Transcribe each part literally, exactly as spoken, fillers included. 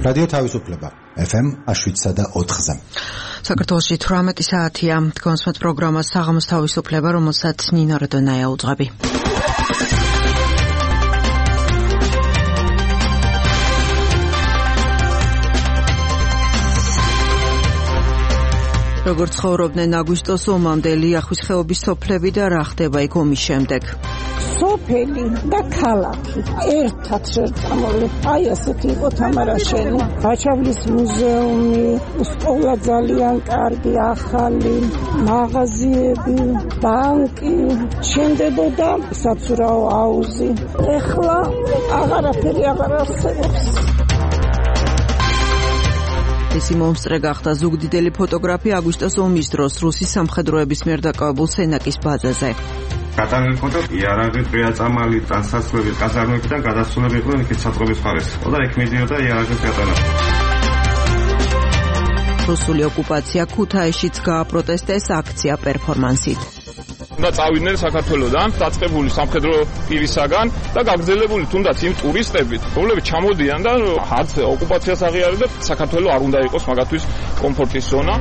რადიო თავისუფლება ეფ ემ შვიდსა და ოთხზე. საქართველოში თვრამეტი საათია. თქვენს პროგრამას საღამოს თავისუფლება, რომელსაც ნინო როდონაია უძღვები. როგორც ცხოვრობდნენ აგვისტოს ომამდე ლიახვის ხეობის სოფლები და რა ხდება იქ ომის შემდეგ? სოფელი და ქალაქი ერთად შეერთებული. აი ასეთი იყო თამარაშენი. გაჩავლის მუზეუმი, სკოლა ძალიან კარგი, ახალი, მაღაზიები, ბანკი, შენდებოდა საცურაო აუზი. ეხლა აღარაფერი აღარ არსებობს. ესი მომსწრე გახდა ზუგდიდელი ფოტოგრაფი აგვისტოს ომის დროს რუსის სამხედროების მიერ დაკავებულ სენაკის ბაზაზე. გატანილი ფოტო იარაღი, პრიაწამალი, ტანსაცმლები, კაზარმებიდან გადასულები იყვნენ იქით საწყობის მხარეს. და იქ მიდიოდა იარაღის გატანა. რუსული ოკუპაცია ქუთაისშიც გააპროტესტეს აქცია პერფორმანსით. უნდა წავიდნენ საქართველოდან დაწყებული სამხედრო პირისაგან და გაგრძელებული თუნდაც იმ ტურისტებით, რომლებიც ჩამოდიან და არც ოკუპაციას აღიარებენ, საქართველო არ უნდა იყოს მაგათთვის კომფორტის ზონა.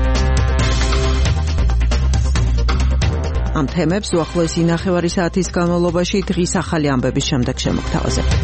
ამ თემებს უახლოესი ნახევარი საათის განმავლობაში დღის ახალი ამბების შემდეგ შემოგთავაზებთ.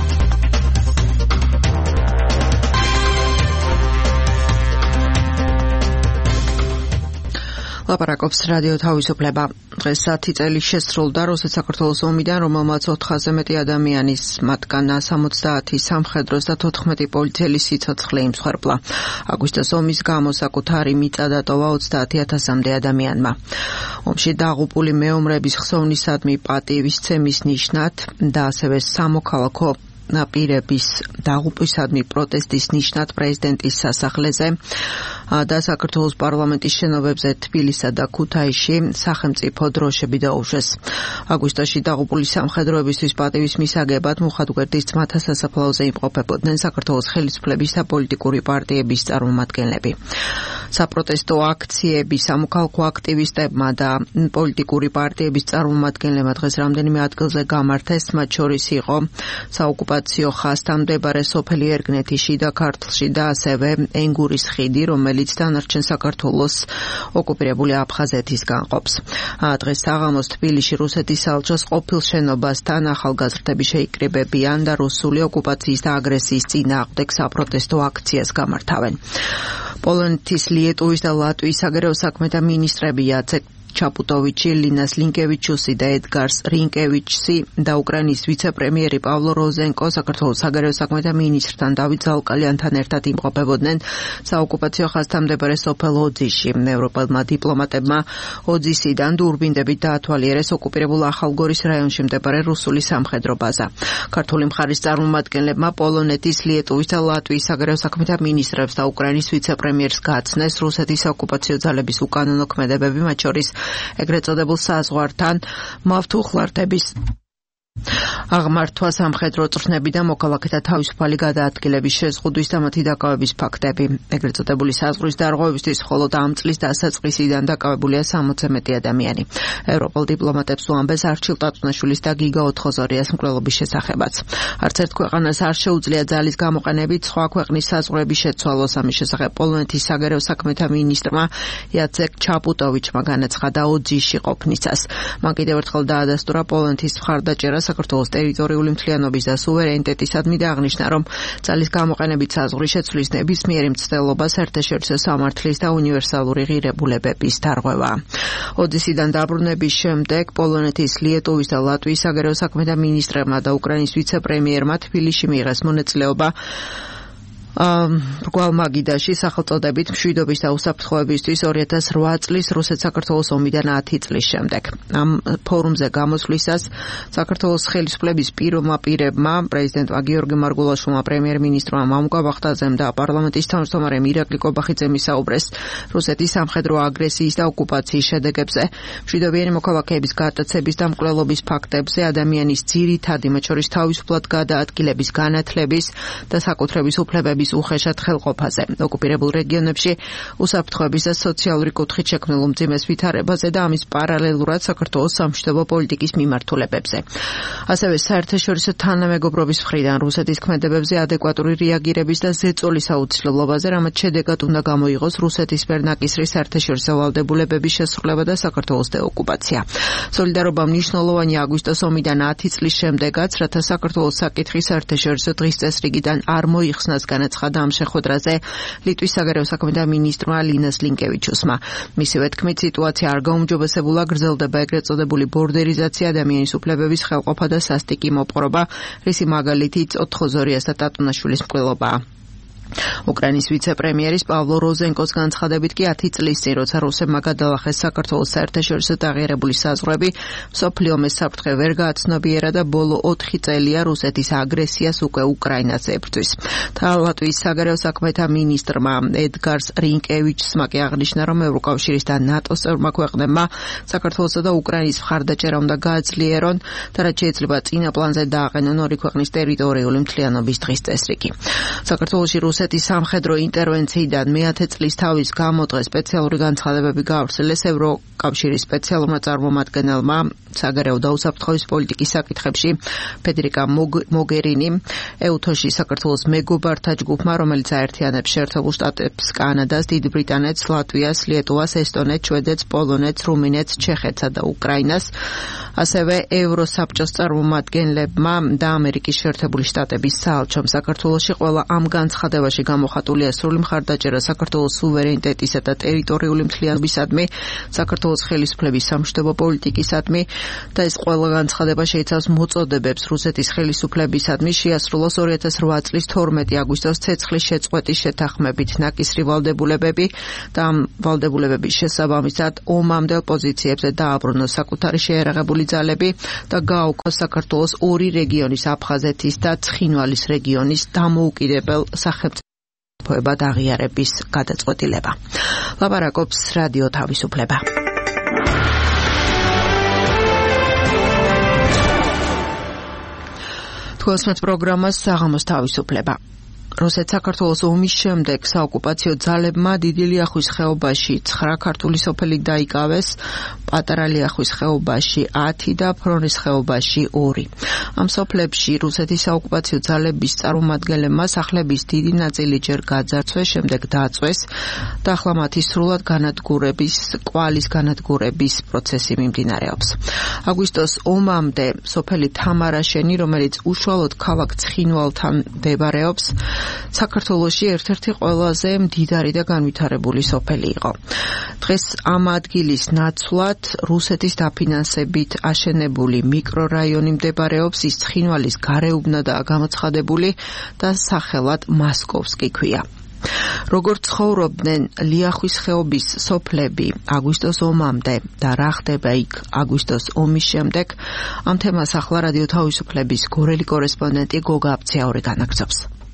ლაპარაკობს რადიო თავისუფლება. დღეს ათი წელი შესრულდა რუსეთის საქართველოს ომიდან, რომელმაც ოთხასზე მეტი ადამიანის, მათგან სამოცდაათი სამხედროს და თოთხმეტი პოლიციელის სიცოცხლე იმსხვერპლა. აგვისტოს ომის გამო საკუთარი მიწა დატოვა ოცდაათი ათასამდე ადამიანმა. ომში დაღუპული მეომრების ხსოვნისადმი პატივისცემის ნიშნად და ასევე სამოქალაქო პირების დაღუპვისადმი პროტესტის ნიშნად პრეზიდენტის სასახლეზე და საქართველოს პარლამენტის შენობებზე თბილისსა და ქუთაისში სახელმწიფო დროშები დაუშვეს. აგვისტოში დაღუპული სამხედროებისთვის პატივის მისაგებად მუხათგვერდის ძმათა სასაფლაოზე იმყოფებოდნენ საქართველოს ხელისუფლების და პოლიტიკური პარტიების წარმომადგენლები. საპროტესტო აქციები სამოქალაქო აქტივისტებმა და პოლიტიკური პარტიების წარმომადგენლებმა დღეს რამდენიმე ადგილზე გამართეს, მათ შორის იყო საოკუპაციო ხაზთან მდებარე სოფელი ერგნეთი შიდა ქართლში და ასევე ენგურის ხიდი, რომელიც დანარჩენ საქართველოს ოკუპირებული აფხაზეთისგან ყოფს. დღეს საღამოს თბილისში რუსეთის საელჩოს ყოფილ შენობასთან ახალგაზრდები შეიკრიბებიან და რუსული ოკუპაციის და აგრესიის წინააღმდეგ საპროტესტო აქციას გამართავენ. პოლონეთის, ლიეტუვის და ლატვიის საგარეო საქმეთა მინისტრები იაცეკ ჩაპუტოვიჩი, ლინას ლინკევიჩუსი და ედგარს რინკევიჩსი და უკრაინის ვიცე-პრემიერი პავლო როზენკო საქართველოს საგარეო საქმეთა მინისტრთან დავით ზალკალიანთან ერთად იმყოფებოდნენ საოკუპაციო ხაზთან მდებარე სოფელ ოძიში. ევროპელმა დიპლომატებმა ოძისიდან დურბინდებით დაათვალიერეს ოკუპირებულ ახალგორის რაიონში მდებარე რუსული სამხედრო ბაზა. ქართული მხარის წარმომადგენლებმა პოლონეთის, ლიეტუვის და ლატვიის საგარეო საქმეთა მინისტრებს და უკრაინის ვიცე-პრემიერს გაცნეს რუსეთის ოკუპაციო ძალების უკანონო ქმედებები, მათ შორის ეგრეთ წოდებულ საზღვართან მავთუხლართების აღმართვა, სამხედრო წვრთნები და მოქალაქეთა თავისუფალი გადაადგილების შეზღუდვის და მათი დაკავების ფაქტები. ეგრეთ წოდებული საზღვრის დარღვევისთვის მხოლოდ ამ წლის დასაწყისიდან დაკავებულია სამოცზე მეტი ადამიანი. ევროპელ დიპლომატებს უამბეს არჩილ ტატუნაშვილის და გიგა ოთხოზორიას მკვლელობის შესახებაც. არც ერთ ქვეყანას არ შეუძლია ძალის გამოყენებით სხვა ქვეყნის საზღვრების შეცვალოს. ამის შესახებ პოლონეთის საგარეო საქმეთა მინისტრმა იაცეკ ჩაპუტოვიჩმა განაცხადა ოძიში ყოფნისას. მან კიდევ ერთხელ დაადასტურა პოლონეთის მხარდაჭერა საქართველოს ტერიტორიული მთლიანობის და სუვერენიტეტისადმი და აღნიშნა, რომ ძალის გამოყენებით საზღვრის შეცვლის ნებისმიერი მცდელობა საერთაშორისო სამართლის და უნივერსალური ღირებულებების დარღვევაა. ოძისიდან დაბრუნების შემდეგ პოლონეთის, ლიეტუვის და ლატვიის საგარეო საქმეთა მინისტრებმა და უკრაინის ვიცე-პრემიერმა თბილისში მიიღეს მონაწილეობა რგვალ-მაგიდაში სახელწოდებით მშვიდობის და უსაფრთხოებისთვის ორი ათას რვა წლის რუსეთ-საქართველოს ომიდან ათი წლის შემდეგ. ამ ფორუმზე გამოსვლისას საქართველოს ხელისუფლების პიროვმა პირებმა, პრეზიდენტმა გიორგი მარგულაშვილმა, პრემიერ-მინისტრმა მამუკა ბახტაძემ და პარლამენტის თავმჯდომარემ ირაკლი კობახიძემ ისაუბრეს რუსეთის სამხედრო აგრესიის და ოკუპაციის შედეგებზე, მშვიდობიანი მოქალაქეების გატაცების და მკვლელობის ფაქტებზე, ადამიანის ძირითადი, მათ შორის თავისუფლად გადაადგილების, განათლების და საკუთრების უფლებების ქვეყნების უხეშად ხელყოფაზე, ოკუპირებულ რეგიონებში უსაფრთხოების და სოციალური კუთხით შექმნილ უმძიმეს ვითარებაზე და ამის პარალელურად საქართველოს სამშვიდობო პოლიტიკის მიმართულებებზე. ასევე საერთაშორისო თანამეგობრობის მხრიდან რუსეთის ქმედებებზე ადეკვატური რეაგირების და ზეწოლის აუცილებლობაზე, რამაც შედეგად უნდა გამოიღოს რუსეთის მიერ ნაკისრის საერთაშორისო ვალდებულებების შესრულება და საქართველოს დეოკუპაცია. სოლიდარობა მნიშვნელოვანი აგვისტოს ომიდან ათი წლის შემდეგაც, რათა საქართველოს საკითხი საერთაშორისო დღის წესრიგიდან არ მოიხსნას, განაცხადა ამ შეხვედრაზე ლიტვის საგარეო საქმეთა მინისტრმა ლინას ლინკევიჩუსმა. მისივე თქმით, სიტუაცია არ გაუმჯობესებულა, გრძელდება ეგრეთ წოდებული ბორდერიზაცია, ადამიანის უფლებების ხელყოფა და სასტიკი მოპყრობა, რისი მაგალითიც ოთხოზორიას და ტატუნაშვილის მკვლელობაა. უკრაინის ვიცე-პრემიერის პავლო როზენკოს განცხადებით კი ათი წლის წინ, როცა რუსებმა გადალახეს საქართველოს საერთაშორისო დაღიარებული საზღვრები, მსოფლიო ომის საფრთხე ვერ გააცნობიერა და ბოლო ოთხი წელია რუსეთის აგრესიას უკვე უკრაინას ებრძვის. ლატვიის საგარეო საქმეთა მინისტრმა ედგარს რინკევიჩსმა კი აღნიშნა, რომ ევროკავშირის და ნატოს წევრმა ქვეყნებმა საქართველოსა და უკრაინის მხარდაჭერა უნდა გააძლიერონ და რაც შეიძლება წინა პლანზე დააყენონ ორი ქვეყნის ტერიტორიული მთლიანობის დღის წესრიგი. საქართველოში რუსეთის სამხედრო ინტერვენციიდან მეათე წლის თავის გამოდღეს სპეციალური განცხადებები გაავრცელეს ევროკავშირის სპეციალურმა წარმომადგენელმა საგარეო და უსაფრთხოების პოლიტიკის საკითხებში ფედერიკა მოგერინიმ, ეუთოში საქართველოს მეგობართა ჯგუფმა, რომელიც აერთიანებს შეერთებულ შტატებს, კანადას, დიდ ბრიტანეთს, ლატვიას, ლიეტუვას, ესტონეთს, შვედეთს, პოლონეთს, რუმინეთს, ჩეხეთსა და უკრაინას, ასევე ევროსაბჭოს წარმომადგენლებმა და ამერიკის შეერთებული შტატების საელჩომ საქართველოში ყველა ამ განცხადებაში გამოხატულია სრული მხარდაჭერა საქართველოს სუვერენიტეტისა და ტერიტორიული მთლიანობისადმი, საქართველოს ხელისუფლების სამშვიდობო პოლიტიკისადმი და ეს ყველა განცხადება შეიცავს მოწოდებებს რუსეთის ხელისუფლებისადმი შეასრულოს ორი ათას ოთხ წლის თორმეტი აგვისტოს ცეცხლის შეწყვეტის შეთანხმებით ნაკისრი ვალდებულებები და ამ ვალდებულებების შესაბამისად ომამდელ პოზიციებზე დააბრუნოს საკუთარი შეიარაღებული ძალები და გააუქმოს საქართველოს ორი რეგიონის, აფხაზეთის და ცხინვალის რეგიონის დამოუკიდებელ სახელმწიფოებად აღიარების გადაწყვეტილება. ლაპარაკობს რადიო თავისუფლება. თვალსმეთ პროგრამას საღამოს თავისუფლება. რუსეთ საქართველოს ომის შემდეგ საოკუპაციო ძალებმა დიდი ლიახვის ხეობაში ცხრა ქართული სოფელი დაიკავეს, პატარა ლიახვის ხეობაში ათი და ფრონის ხეობაში ორი. ამ სოფლებში რუსეთის საოკუპაციო ძალების წარმომადგენლებმა სახლების დიდი ნაწილი ჯერ გაძარცვეს, შემდეგ დაწვეს და ახლა მათი სრულად განადგურების, კვალის განადგურების პროცესი მიმდინარეობს. აგვისტოს ომამდე სოფელი თამარაშენი, რომელიც უშუალოდ ქალაქ ცხინვალთან მდებარეობს, საქართველოში ერთ-ერთი ყველაზე მდიდარი და განვითარებული სოფელი იყო. დღეს ამ ადგილის ნაცვლად რუსეთის დაფინანსებით აშენებული მიკრორაიონი მდებარეობს, ის ცხინვალის გარეუბნადაა გამოცხადებული და სახელად მასკოვსკი ქვია. როგორ ცხოვრობდნენ ლიახვის ხეობის სოფლები აგვისტოს ომამდე და რა ხდება იქ აგვისტოს ომის შემდეგ, ამ თემას ახლა რადიო თავისუფლების გორელი კორესპონდენტი გოგა აბცაური განაგრძობს.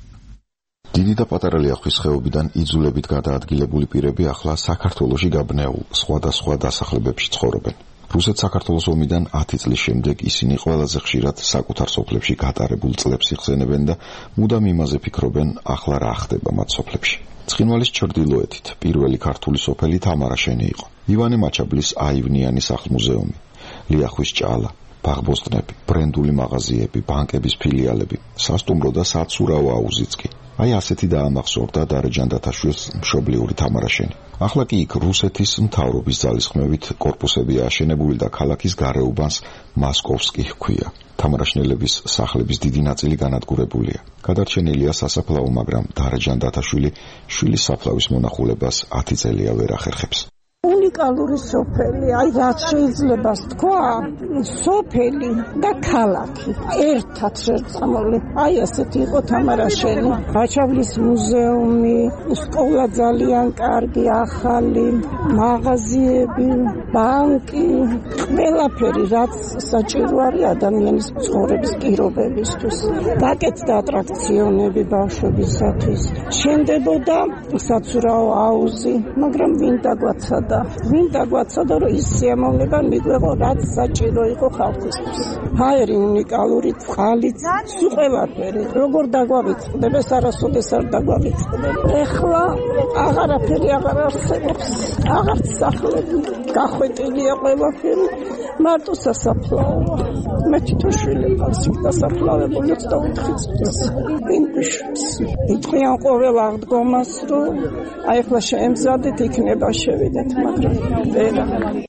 დიდი და პატარა ლიახვის ხეობიდან იძულებით გადაადგილებული პირები ახლა საქართველოში გაბნეულ სხვადასხვა დასახლებებში ცხოვრობენ. რუსეთ-საქართველოს ომიდან ათი წლის შემდეგ ისინი ყველაზე ხშირად საკუთარ სოფლებში გატარებულ წლებს იხსენებენ და მუდამ იმაზე ფიქრობენ, ახლა რა ხდება მათ სოფლებში. ცხინვალის ჩრდილოეთით პირველი ქართული სოფელი თამარაშენი იყო. ივანე მაჩაბლის აივნიანი სახლ-მუზეუმი, ლიახვის ჭალა, ბაღბოსტნები, ბრენდული მაღაზიები, ბანკების ფილიალები, სასტუმრო და საცურაო აუზიც კი. აი ასეთი დაამახსოვრდა დარეჯან დათაშვილს მშობლიური თამარაშენი. ახლა კი იქ რუსეთის მთავრობის ძალისხმევით კორპუსებია აშენებული და ქალაქის გარეუბანს მასკოვსკი ჰქვია. თამარაშნელების სახლების დიდი ნაწილი განადგურებულია. გადარჩენილია სასაფლაო, მაგრამ დარეჯან დათაშვილი შვილის საფლავის მონახულებას ათი წელია ვერ ახერხებს. უნიკალური სოფელი, აი რაც შეიძლება თქვა, სოფელი და ქალაქი ერთად შერწყმული. აი ასეთი იყო თამარაშენი. გაჩავლის მუზეუმი, სკოლა ძალიან კარგი, ახალი, მაღაზიები, ბანკი, ყველაფერი რაც საჭირო არის ადამიანის ცხოვრების პირობებისთვის. გაკეთდა ატრაქციონები ბავშვებისათვის. შენდებოდა საცურაო აუზი, მაგრამ ვინ დაგვაცადა? გვინდა გვაცოდა რომ ის სიამოვნება მიგვეღო რაც საჭირო იყო ხალხისთვის. ჰაერი უნიკალური წყალიც სულ ყველაფერი როგორ დაგვავიწყდება ეს არასოდეს არ დაგვავიწყდება. ეხლა აღარაფერი აღარ არსებობს, აღარც სახლები გახვეტილია ყველაფერი, მარტო სასაფლაოა. მე თვითონ შვილებს იქ დასაფლავებული ოცდაოთხი წლის ინგუშს. იტყვიან ყოველ აღდგომას რომ აი ახლა შეემზადეთ იქნება შევიდეთ, მაგრამ ვერა.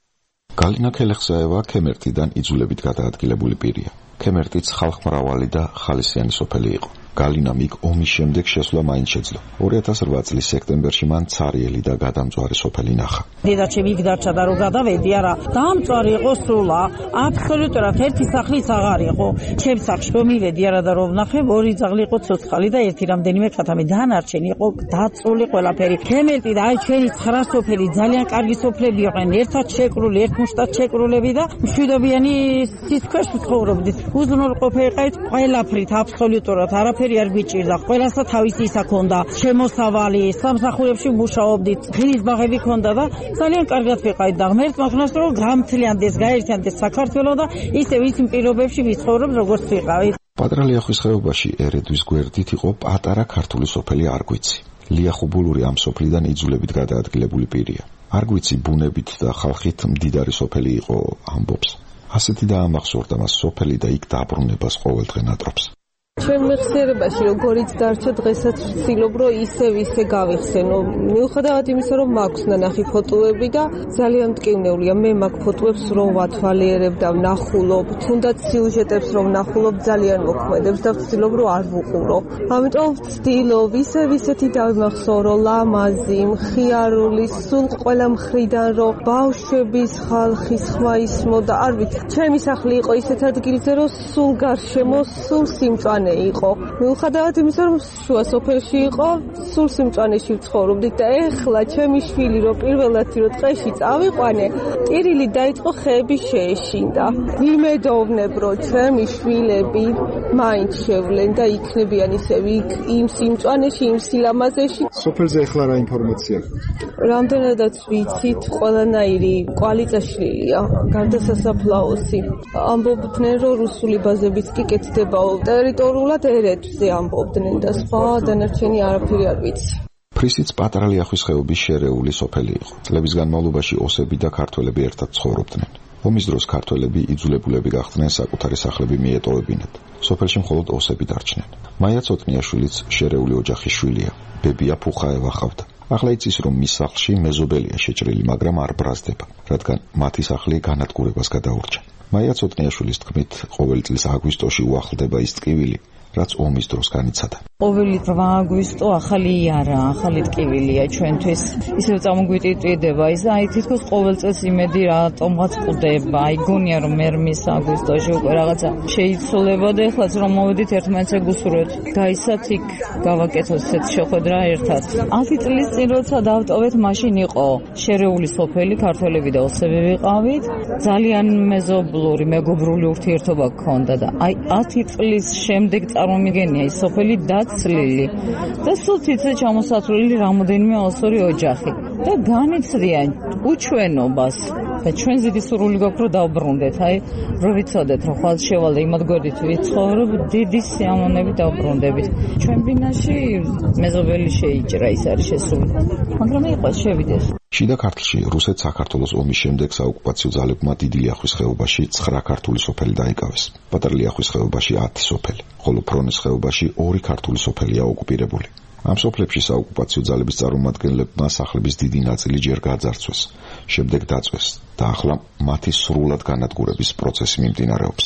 გალინა ქელეხსაევა ქემერთიდან იძულებით გადაადგილებული პირია. ქემერთიც ხალხმრავალი და ხალისიანი სოფელი იყო. გალინამ იქ ომის შემდეგ შესვლა მაინც შეძლო. ორი ათას რვა წლის სექტემბერში მან ცარიელი და გადამწვარი სოფელი ნახა. დედაჩემი იქ დარჩა და რო გადავედი, არა, დამწვარი იყო სულა, აბსოლუტურად ერთი სახლიც აღარ იყო. ჩემს სახლში რომ მივედი, არა და რომ ვნახე, ორი ძაღლი იყო ცოცხალი და ერთი რამდენიმე ქათამი, დანარჩენი იყო დაწული ყველაფერი. ქემერთი და აი ჩვენი ცხრა სოფელი ძალიან კარგი სოფლები იყვნენ, ერთად შეკრული, ერთ მუშტად შეკრულები და მშვიდობიანი სიცხეში ცხოვრობდით. უზრუნველყოფილიყავით ყველაფრით, აბსოლუტურად არაფერი არ გვიჭირდა, ყველასა თავისი ისა ქონდა, შემოსავალი, სამსახურებში მუშაობდით, ღილის ბაღები ქონდა და ძალიან კარგად ვიყავით და ღმერთმა ვქნას რომ გამთლიანდეს, გაერთიანდეს საქართველო და ისევ ის პირობებში ვიცხოვრობ როგორც ვიყავით. პატარა ლიახვის ხეობაში ერედვის გვერდით იყო პატარა ქართული სოფელი არგვიცი. ლიახუბულური ამ სოფლიდან იძულებით გადაადგილებული პირია. არგვიცი ბუნებით და ხალხით მდიდარი სოფელი იყო, ამბობს. ასეთი დაამახსოვრდა მას სოფელი და იქ დაბრუნებას ყოველდღე ნატრობს. ჩვენ მეხსიერებაში როგორიც დარჩა დღესაც ვცდილობ რომ ისევ ისე გავიხსენო. მიუხედავად იმისა რომ მაქვს ნანახი ფოტოები და ძალიან მტკივნეულია. მე მაგ ფოტოებს რომ ვათვალიერებ და ვნახულობ, თუნდაც სიუჟეტებს რომ ვნახულობ ძალიან მოქმედებს და ვცდილობ რომ არ ვუყურო. ამიტომ ვცდილობ ისევ ისეთი დავიმახსოვრო ლამაზი, მხიარული, სულ ყველა მხრიდან რომ ბავშვების ხალხის ხმა ისმოდა. არ ვიცი, ჩემი სახლი იყო ისეთ ადგილზე რომ სულ გარშემო სულ სიმწვანე იყო. მიუხედავად იმისა რომ შუა სოფელში იყო, სულ სიმწვანეში ვცხოვრობდით და ეხლა ჩემი შვილი რომ პირველად რო ტყეში წავიყვანე, ტირილი დაიწყო ხეები შეეშინდა. ვიმედოვნებ რომ ჩემი შვილები მაინც შევლენ და იქნებიან ისევ იქ იმ სიმწვანეში, იმ სილამაზეში. სოფელზე ეხლა რა ინფორმაცია? რამდენადაც ვიცით, ყველანაირი კვალიტაშლილია, გარდა სასაფლაოსი. ამბობდნენ რომ რუსული ბაზებიც კი კეთდებაო. ტერიტორიულად ერედვზე ამბობდნენ და სხვა დანარჩენი არაფერი არ ვიცი. ფრისიც პატარა ლიახვის ხეობის შერეული სოფელი იყო. წლების განმავლობაში ოსები და ქართველები ერთად ცხოვრობდნენ. ომის დროს ქართველები იძულებულები გახდნენ საკუთარი სახლები მიეტოვებინათ. სოფელში მხოლოდ ოსები დარჩნენ. მაია ცოტნიაშვილიც შერეული ოჯახის შვილია. ბებია ფუხაევა ჰყავდა. ახლა იცის რომ მის სახლში მეზობელია შეჭრილი, მაგრამ არ ბრაზდება, რადგან მათი სახლი განადგურებას გადაურჩა. მაია ცოტნიაშვილის თქმით, ყოველი წლის აგვისტოში უახლდება ის ტკივილი, რაც ომის დროს განიცადა. ყოველი რვა აგვისტო ახალი იარა, ახალი ტკივილია ჩვენთვის. ისევ წამოგვიტიტვიდება ის, აი თითქოს ყოველ წელს იმედი რატომღაც ყვდება. აი გონია რომ მერმის აგვისტოში უკვე რაღაცა შეიცვლება და ეხლაც რომ მოვედით ერთმანეთს გუსურვეთ. გაისათ იქ გავაკეთოთ ესეთ შეხვედრა ერთად. ათი წლის წინ როცა დავტოვეთ, მაშინ იყო შერეული სოფელი, ქართველები და ოსები ვიყავით. ძალიან მეზობლური, მეგობრული ურთიერთობა გქონდა და აი ათი წლის შემდეგ წარმომიგენია ის სოფელი დაცლილი და სულ თითზე ჩამოსათვლილი რამოდენიმე ოსური ოჯახი და განიცდიან უჩვენობას და ჩვენ ზედი სურვილი გვაქვს რომ დავბრუნდეთ, აი რომ ვიცოდეთ რომ ხვალ შევალ და იმად გვერდით ვიცხოვრობ, დიდი სიამოვნებით დავბრუნდებით. ჩვენ ბინაში მეზობელი შეიჭრა, ის არის შესული, მაგრამ იყო შევიდეს. შიდა ქართლში რუსეთ-საქართველოს ომის შემდეგ საოკუპაციო ძალებმა დიდი ლიახვის ხეობაში ცხრა ქართული სოფელი დაიკავეს. პატარა ლიახვის ხეობაში ათი სოფელი, ხოლო ფრონის ხეობაში ორი ქართული სოფელია ოკუპირებული. ამ სოფლებში საოკუპაციო ძალების წარმომადგენლებმა სახლების დიდი ნაწილი ჯერ გაძარცვეს, შემდეგ დაწვეს და ახლა მათი სრულად განადგურების პროცესი მიმდინარეობს.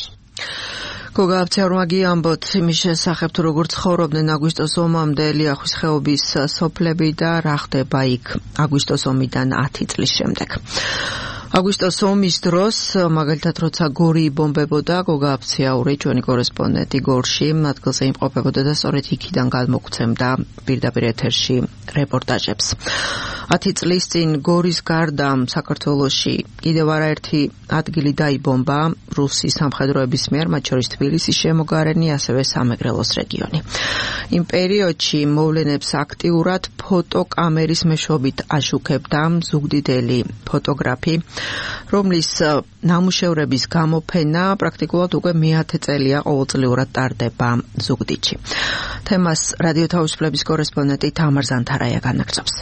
გოგა აბცეურმაგი ამბობს იმის შესახებ, თუ როგორ ცხოვრობდნენ აგვისტოს ომამდე ლიახვის ხეობის სოფლები და რა ხდება იქ აგვისტოს ომიდან ათი წლის შემდეგ. აგვისტოს ომის დროს, მაგალითად, როცა გორი იბომბებოდა, გოგა აბცეური, ჩვენი კორესპონდენტი გორში, ადგილზე იმყოფებოდა და სწორედ იქიდან გადმოგცემდა პირდაპირ ეთერში რეპორტაჟებს. ათი წლის წინ გორის გარდა საქართველოში კიდევ არაერთი ადგილი დაიბომბა, რუსი სამხედროების მიერ, მათ შორის თბილისის შემოგარენი, ასევე სამეგრელოს რეგიონი. იმ პერიოდში მოვლენებს აქტიურად ფოტოკამერის მეშვეობით აშუქებდა ზუგდიდელი ფოტოგრაფი, რომლის ნამუშევრების გამოფენა პრაქტიკულად უკვე მეათე წელია ყოველწლიურად ტარდება ზუგდიდში. თემას რადიო თავისუფლების კორესპონდენტი თამარ ზანთარაია განაგრძობს.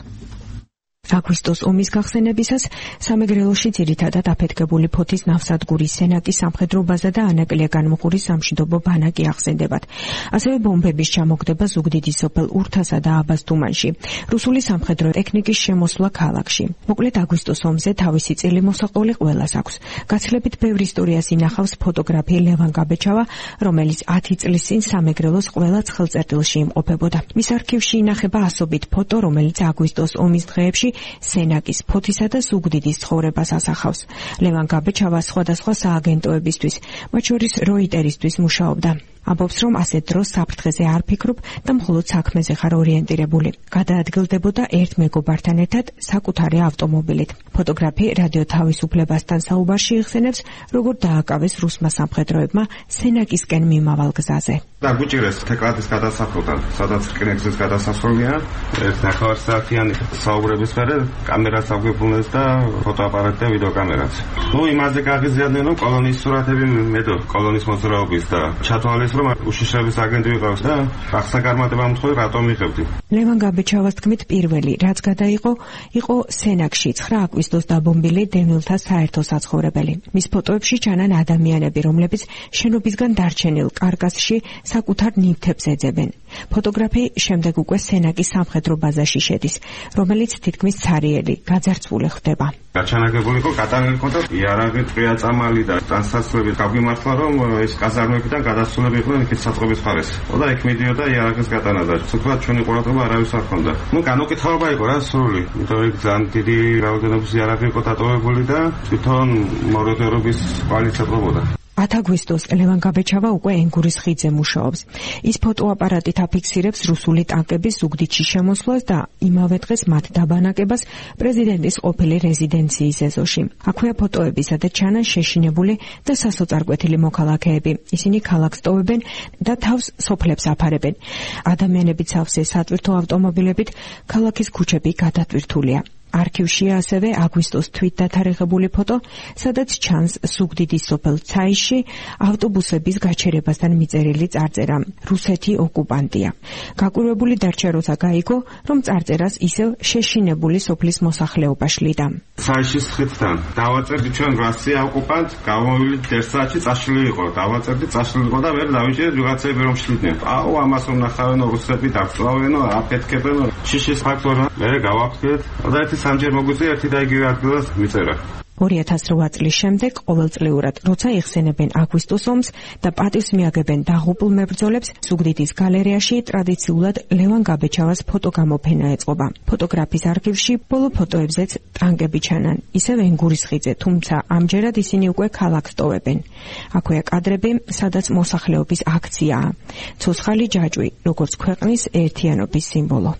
აგვისტოს ომის გახსენებისას სამეგრელოში ძირითადად აფეთქებული ფოთის ნავსადგურის სენაკის სამხედრო ბაზა და ანაკლია განმუხურის სამშვიდობო ბანაკი ახსენდებათ. ასევე ბომბების ჩამოგდება ზუგდიდის სოფელ ურთასა და აბაზთუმანში. რუსული სამხედრო ტექნიკის შემოსვლა ქალაქში. მოკლედ აგვისტოს ომზე თავისი წილი მოსაყოლი ყველას აქვს. გაცილებით ბევრი ისტორიას ინახავს ფოტოგრაფი ლევან გაბეჩავა, რომელიც ათი წლის წინ სამეგრელოს ყველა ცხელწერტილში იმყოფებოდა. მის არქივში ინახება ასობით ფოტო, რომელიც აგვისტოს ომის დღეებში სენაკის ფოთისა და ზუგდიდის ცხოვრებას ასახავს. ლევან გაბეჩავა სხვადასხვა სააგენტოებისთვის, მათ შორის როიტერისთვის მუშაობდა. ამბობს, რომ ასეთ დროს საფრთხეზე არ ფიქრობ და მხოლოდ საქმეზე ხარ ორიენტირებული. გადაადგილდებოდა ერთ მეგობართან ერთად საკუთარი ავტომობილით. ფოტოგრაფი რადიო თავისუფლებასთან საუბარში იხსენებს, როგორ დააკავეს რუსმა სამხედროებმა სენაკისკენ მიმავალ გზაზე. დაგვიჭირეს თეკლადის გადასახლიდან, სადაც რკინიგზის გადასასვლელია, ერთ ნახევარსაათიანი საუბრების მერე კამერას აგვიბრუნეს და ფოტოაპარატი და ვიდეოკამერაც. ნუ იმაზე გაღიზიანდნენ, რომ კოლონის სურათები მედო, კოლონის მოძრაობის და ჩათვალეს, რომ უშიშრების აგენტი ვიყავს და ახსნა გარმატება მომთხოვე რატომ მიღებდი. ლევან გაბეჩავას თქმით, პირველი რაც გადაიყო, იყო სენაკში ცხრა აგვისტოს დაბომბილი დევნილთა საერთო საცხოვრებელი. მის ფოტოებში ჩანან ადამიანები, რომლებიც შენობისგან დარჩენილ კარკასში საკუთარ ნივთებს ეძებენ. ფოტოგრაფი შემდეგ უკვე სენაკის სამხედრო ბაზაში შედის, რომელიც თითქმის ცარიელი, გაძარცვული ხდება. გაჩანაგებული იყო, კატანგები ჰქონდა იარაღი, წვიაწამალი და ტანსაცმლები. გაგვიმართლა, რომ ეს კაზარმებიდან გადასულები იყვნენ იქით საწყობის მხარეს. და იქ მიდიოდა იარაღის გატანა და თქვა ჩვენი ყურადღება არავის არ ჰქონდა. ნუ განუკითხაობა იყო რა სრული. იმიტომ იქ ძალიან დიდი რაოდენობის იარაღი იყო დატოვებული და თვითონ მოროდერობის კვალი ცეკვებოდა. ათ აგვისტოს ლევან გაბეჩავა უკვე ენგურის ხიდზე მუშაობს. ის ფოტოაპარატით აფიქსირებს რუსული ტანკების ზუგდიდში შემოსვლას და იმავე დღეს მათ დაბანაკებას პრეზიდენტის ყოფილი რეზიდენციის ეზოში. აქვეა ფოტოები, სადაც ჩანან შეშინებული და სასოწარკვეთილი მოქალაქეები. ისინი ქალაქს ტოვებენ და თავს სოფლებს აფარებენ. ადამიანები სავსე სატვირთო ავტომობილებით ქალაქის ქუჩები გადატვირთულია. არქივშია ასევე აგვისტოს თვით დათარიღებული ფოტო, სადაც ჩანს ზუგდიდის სოფელ ცაისში ავტობუსების გაჩერებასთან მიწერილი წარწერა „რუსეთი ოკუპანტია“. გაკვირვებული დარჩა, როცა გაიგო, რომ წარწერას ისევ შეშინებული სოფლის მოსახლეობა შლიდა. ცაისის ხიდთან დავაწერდი ჩვენ რუსია ოკუპანტ, გამოვიდით ერთ საათში წაშლილი იყო. დავაწერდი წაშლილი იყო და ვერ დავიჭირეთ ვიღაცები რომ შლიდნენ. აუ ამას რომ ნახავენო რუსები დაგწავენო, აფეთქებენო. შიშის ფაქტორი მე გავაფრთხილეთ და ერთი სამჯერ მოგვიწია ერთი და იგივე ადგილას მიწერა. ორი ათას რვა წლის შემდეგ ყოველწლიურად, როცა იხსენებენ აგვისტოს ომს და პატივს მიაგებენ დაღუპულ მებრძოლებს, ზუგდიდის გალერეაში ტრადიციულად ლევან გაბეჩავას ფოტოგამოფენა ეწყობა. ფოტოგრაფის არქივში ბოლო ფოტოებზეც ტანკები ჩანან, ისევ ენგურის ხიდზე, თუმცა ამჯერად ისინი უკვე ქალაქს ტოვებენ. აქვეა კადრები, სადაც მოსახლეობის აქციაა. ცოცხალი ჯაჭვი, როგორც ქვეყნის ერთიანობის სიმბოლო.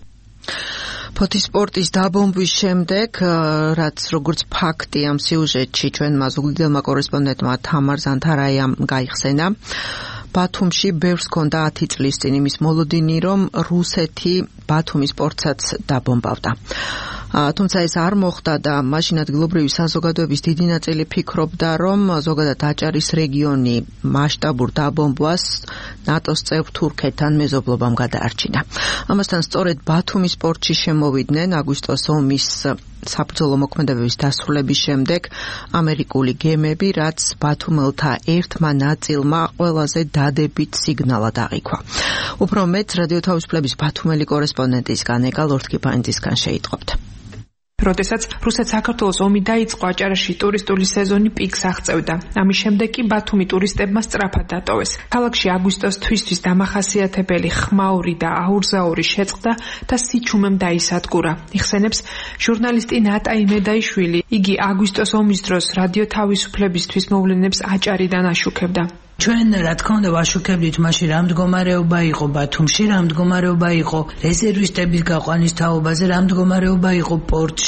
ფოთის სპორტის დაბომბვის შემდეგ, რაც როგორც ფაქტი ამ სიუჟეტში ჩვენმა ზუგდიდელმა კორესპონდენტმა თამარ ზანთარაიამ გაიხსენა, ბათუმში ბევრს ჰქონდა ათი წლის წინ იმის მოლოდინი, რომ რუსეთი ბათუმის პორტსაც დაბომბავდა. თუმცა ეს არ მოხდა და მაშინ ადგილობრივი საზოგადოების დიდი ნაწილი ფიქრობდა, რომ ზოგადად აჭარის რეგიონი მასშტაბურ დაბომბვას ნატოს წევრ თურქეთთან მეზობლობამ გადაარჩინა. ამასთან სწორედ ბათუმის პორტში შემოვიდნენ აგვისტოს ომის საბრძოლო მოქმედებების დასრულების შემდეგ ამერიკული გემები, რაც ბათუმელთა ერთმა ნაწილმა ყველაზე დადებით სიგნალად აღიქვა. უფრო მეტ რადიო თავისუფლების ბათუმელი კორესპონდენტისგან ეკა ლორთქიფანიძისგან შეიტყობთ. როდესაც რუსეთ-საქართველოს ომი დაიწყო, აჭარაში ტურისტული სეზონი პიკს აღწევდა. ამის შემდეგ კი ბათუმი ტურისტებმა სწრაფად დატოვეს. ქალაქში აგვისტოს თვისთვის დამახასიათებელი ხმაური და აურზაური შეწყდა და სიჩუმემ დაისადგურა. იხსენებს ჟურნალისტი ნატა იმედაიშვილი. იგი აგვისტოს ომის დროს რადიო თავისუფლებისთვის მოვლენებს აჭარიდან აშუქებდა. ჩვენ რა თქმა უნდა ვაშუქებდით მაშინ რა მდგომარეობა იყო ბათუმში, რა მდგომარეობა იყო რეზერვისტების გაყვანის თაობაზე, რა მდგომარეობა იყო პორტში,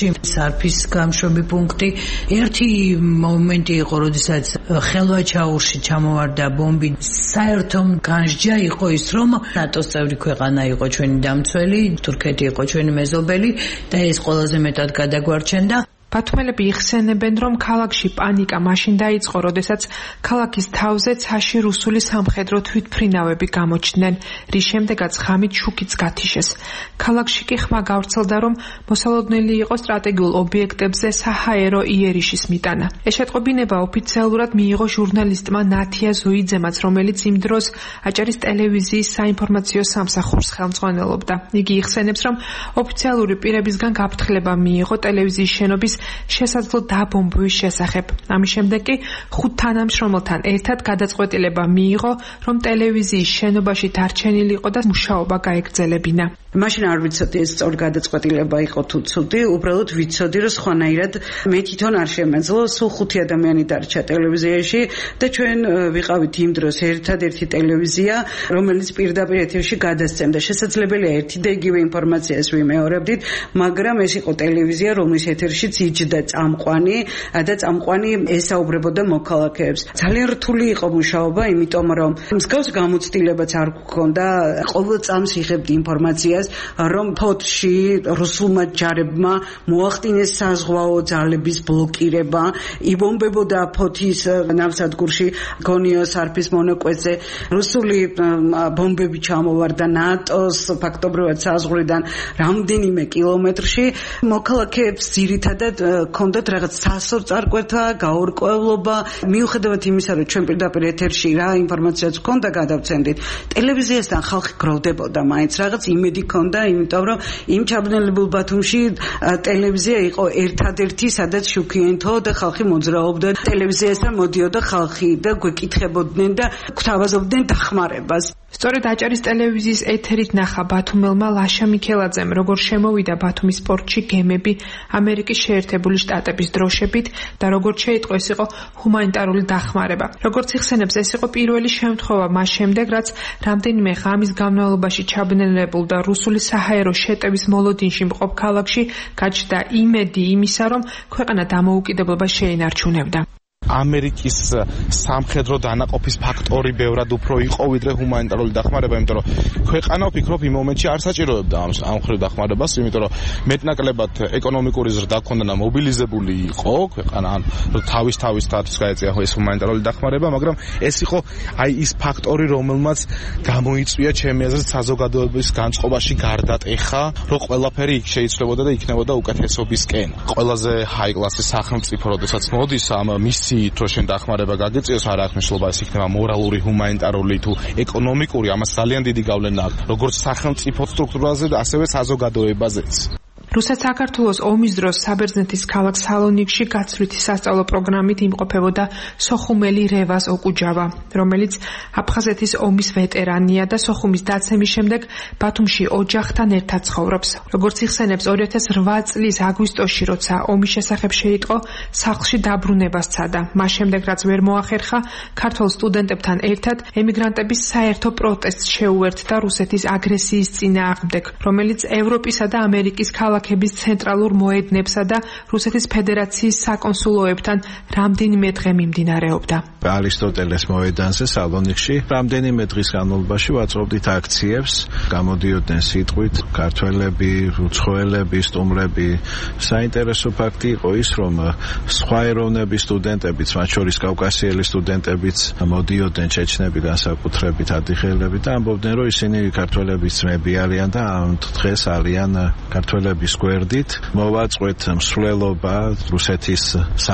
ქალაქში სარფის გამშვები პუნქტი. ერთი მომენტი იყო, როდესაც ხელვაჩაურში ჩამოვარდა ბომბი. საერთო განსჯა იყო ის, რომ ნატოს წევრი ქვეყანა იყო ჩვენი დამცველი, თურქეთი იყო ჩვენი მეზობელი და ეს ყველაზე მეტად გადაგვარჩენდა. ბათუმელები იხსენებენ, რომ ქალაქში პანიკა მაშინ დაიწყო, როდესაც ქალაქის თავზე ცაში რუსული სამხედრო თვითმფრინავები გამოჩნდნენ, რის შემდეგაც ღამით შუქიც გათიშეს. ქალაქში კი ხმა გავრცელდა, რომ მოსალოდნელი იყო სტრატეგიულ ობიექტებზე საჰაერო იერიშის მიტანა. ეს შეტყობინება ოფიციალურად მიიღო ჟურნალისტმა ნათია ზოიძემაც, რომელიც იმ დროს აჭარის ტელევიზიის საინფორმაციო სამსახურს ხელმძღვანელობდა. იგი იხსენებს, რომ ოფიციალური პირებისგან გაფრთხილება მიიღო ტელევიზიის შენობის შესაძლო დაბომბვის შესახებ. ამის შემდეგ კი ხუთ თანამშრომელთან ერთად გადაწყვეტილება მიიღო, რომ ტელევიზიის შენობაში დარჩენილიყო და მუშაობა გაეგრძელებინა. მაშინ არ ვიცოდი ეს სწორი გადაწყვეტილება იყო თუ ცუდი, უბრალოდ ვიცოდი, რომ სხვანაირად მე თვითონ არ შემეძლო, სულ ხუთი ადამიანი დარჩა ტელევიზიაში და ჩვენ ვიყავით იმ დროს ერთადერთი ტელევიზია, რომელიც პირდაპირ ეთერში გადასცემდა. შესაძლებელია ერთი და იგივე ინფორმაციას ვიმეორებდით, მაგრამ ეს იყო ტელევიზია, რომლის ეთერშიც იჯდა წამყვანი და წამყვანი ესაუბრებოდა მოქალაქეებს. ძალიან რთული იყო მუშაობა, იმიტომ რომ მსგავს გამოცდილებაც არ გქონდა. ყოველ წამს იღებდი ინფორმაციას, რომ ფოთში რუსულმა ჯარებმა მოახდინეს საზღვაო ძალების ბლოკირება, იბომბებოდა ფოთის ნავსადგურში გონიო სარფის მონაკვეთზე. რუსული ბომბები ჩამოვარდა ნატოს ფაქტობრივად საზღვრიდან რამდენიმე კილომეტრში. მოქალაქეებს ძირითადად ქონდათ რაღაც სასოწარკვეთა, გაურკვევლობა, მიუხედავად იმისა, რომ ჩვენ პირდაპირ ეთერში რა ინფორმაციაც ქონდა გადავცემდით, ტელევიზიასთან ხალხი გროვდებოდა მაინც რაღაც იმედი ქონდა, იმიტომ რომ იმ ჩაბნელებულ ბათუმში ტელევიზია იყო ერთადერთი, სადაც შუქიენთო და ხალხი მოძრაობდა. ტელევიზიასთან მოდიოდა ხალხი და გვეკითხებოდნენ და გვთავაზობდნენ დახმარებას. სწორედ აჭარის ტელევიზიის ეთერით ნახა ბათუმელმა ლაშა მიქელაძემ, როგორ შემოვიდა ბათუმის პორტში გემები ამერიკის შეერთებული შტატების დროშებით და როგორც შეიტყო, ეს იყო ჰუმანიტარული დახმარება. როგორც იხსენებს, ეს იყო პირველი შემთხვევა მას შემდეგ, რაც რამდენიმე ღამის განმავლობაში ჩაბნელებულ და რუსული საჰაერო შეტევის მოლოდინში მყოფ ქალაქში გაჩნდა იმედი იმისა, რომ ქვეყანა დამოუკიდებლობას შეინარჩუნებდა. ამერიკის სამხედრო დანაყოფის ფაქტორი ბევრად უფრო იყო ვიდრე ჰუმანიტარული დახმარება, იმიტომ რომ ქვეყანა ვფიქრობ იმ მომენტში არ საჭიროებდა ამ ამხრივ დახმარებას, იმიტომ რომ მეტნაკლებად ეკონომიკური ზრდა ჰქონდა და მობილიზებული იყო ქვეყანა, ან თავის თავის სტატუსს გაეწია ეს ჰუმანიტარული დახმარება, მაგრამ ეს იყო აი ის ფაქტორი, რომელმაც გამოიწვია ჩემი აზრით საზოგადოების განწყობაში გარდატეხა, რომ ყველაფერი იქ შეიცვლებოდა და იქნებოდა უკეთესობისკენ. ყველაზე ჰაი კლასის სახელმწიფო, როდესაც მოდის ამ მისი თუ შენ დახმარება გაგეწიოს, არ აქვს მნიშვნელობა, ეს იქნება მორალური, ჰუმანიტარული თუ ეკონომიკური, ამას ძალიან დიდი გავლენა აქვს როგორც სახელმწიფო სტრუქტურაზე და ასევე საზოგადოებაზეც. რუსეთ-საქართველოს ომის დროს საბერძნეთის ქალაქ სალონიკში გაცვლითი სასწავლო პროგრამით იმყოფებოდა სოხუმელი რევაზ ოკუჯავა, რომელიც აფხაზეთის ომის ვეტერანია და სოხუმის დაცემის შემდეგ ბათუმში ოჯახთან ერთად ცხოვრობს. როგორც იხსენებს, ორი ათას რვა წლის აგვისტოში, როცა ომის შესახებ შეიტყო, სახლში დაბრუნება სცადა. მას შემდეგ, რაც ვერ მოახერხა, ქართველ სტუდენტებთან ერთად ემიგრანტების საერთო პროტესტს შეუერთდა რუსეთის აგრესიის წინააღმდეგ, რომელიც ევროპისა და ამერიკის ქალაქ ქალაქების ცენტრალურ მოედნებსა და რუსეთის ფედერაციის საკონსულოებთან რამდენიმე დღე მიმდინარეობდა. არისტოტელეს მოედანზე სალონიკში რამდენიმე დღის განმავლობაში ვაწყობდით აქციებს, გამოდიოდნენ სიტყვით ქართველები, უცხოელები, სტუმრები. საინტერესო ფაქტი იყო ის, რომ სხვა ეროვნების სტუდენტებიც, მათ შორის კავკასიელი სტუდენტებიც მოდიოდნენ, ჩეჩნები განსაკუთრებით, ადიღელები და ამბობდნენ, რომ ისინი ქართველების ძმები არიან და ამ დღეს არიან ქართველების გვერდით. მოვაწყვეთ მსვლელობა რუსეთის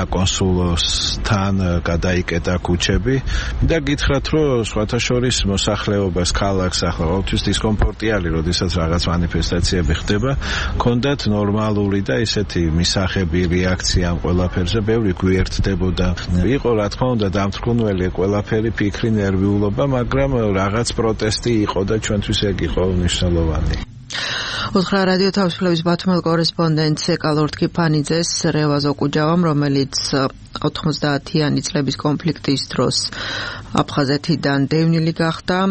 საკონსულოსთან, გადაიკეტა ქუჩები და გითხრათ, რომ სხვათა შორის მოსახლეობას, ქალაქს ახლა ყოველთვის დისკომფორტი არის, როდესაც რაღაც მანიფესტაციები ხდება, ქონდათ ნორმალური და ისეთი მისახები რეაქცია ამ ყველაფერზე, ბევრი გვიერთდებოდა. იყო რა თქმა უნდა დამთრგუნველი ყველაფერი, ფიქრი, ნერვიულობა, მაგრამ რაღაც პროტესტი იყო და ჩვენთვის ეგ იყო მნიშვნელოვანი. უთხრა რადიო თავისუფლების ბათუმელ კორესპონდენტს ეკალორდ კიფანიძეს რევაზ ოკუჯავამ, რომელიც ოთხმოცდაათიანი წლების კონფლიქტის დროს აფხაზეთიდან დევნილი გახდა.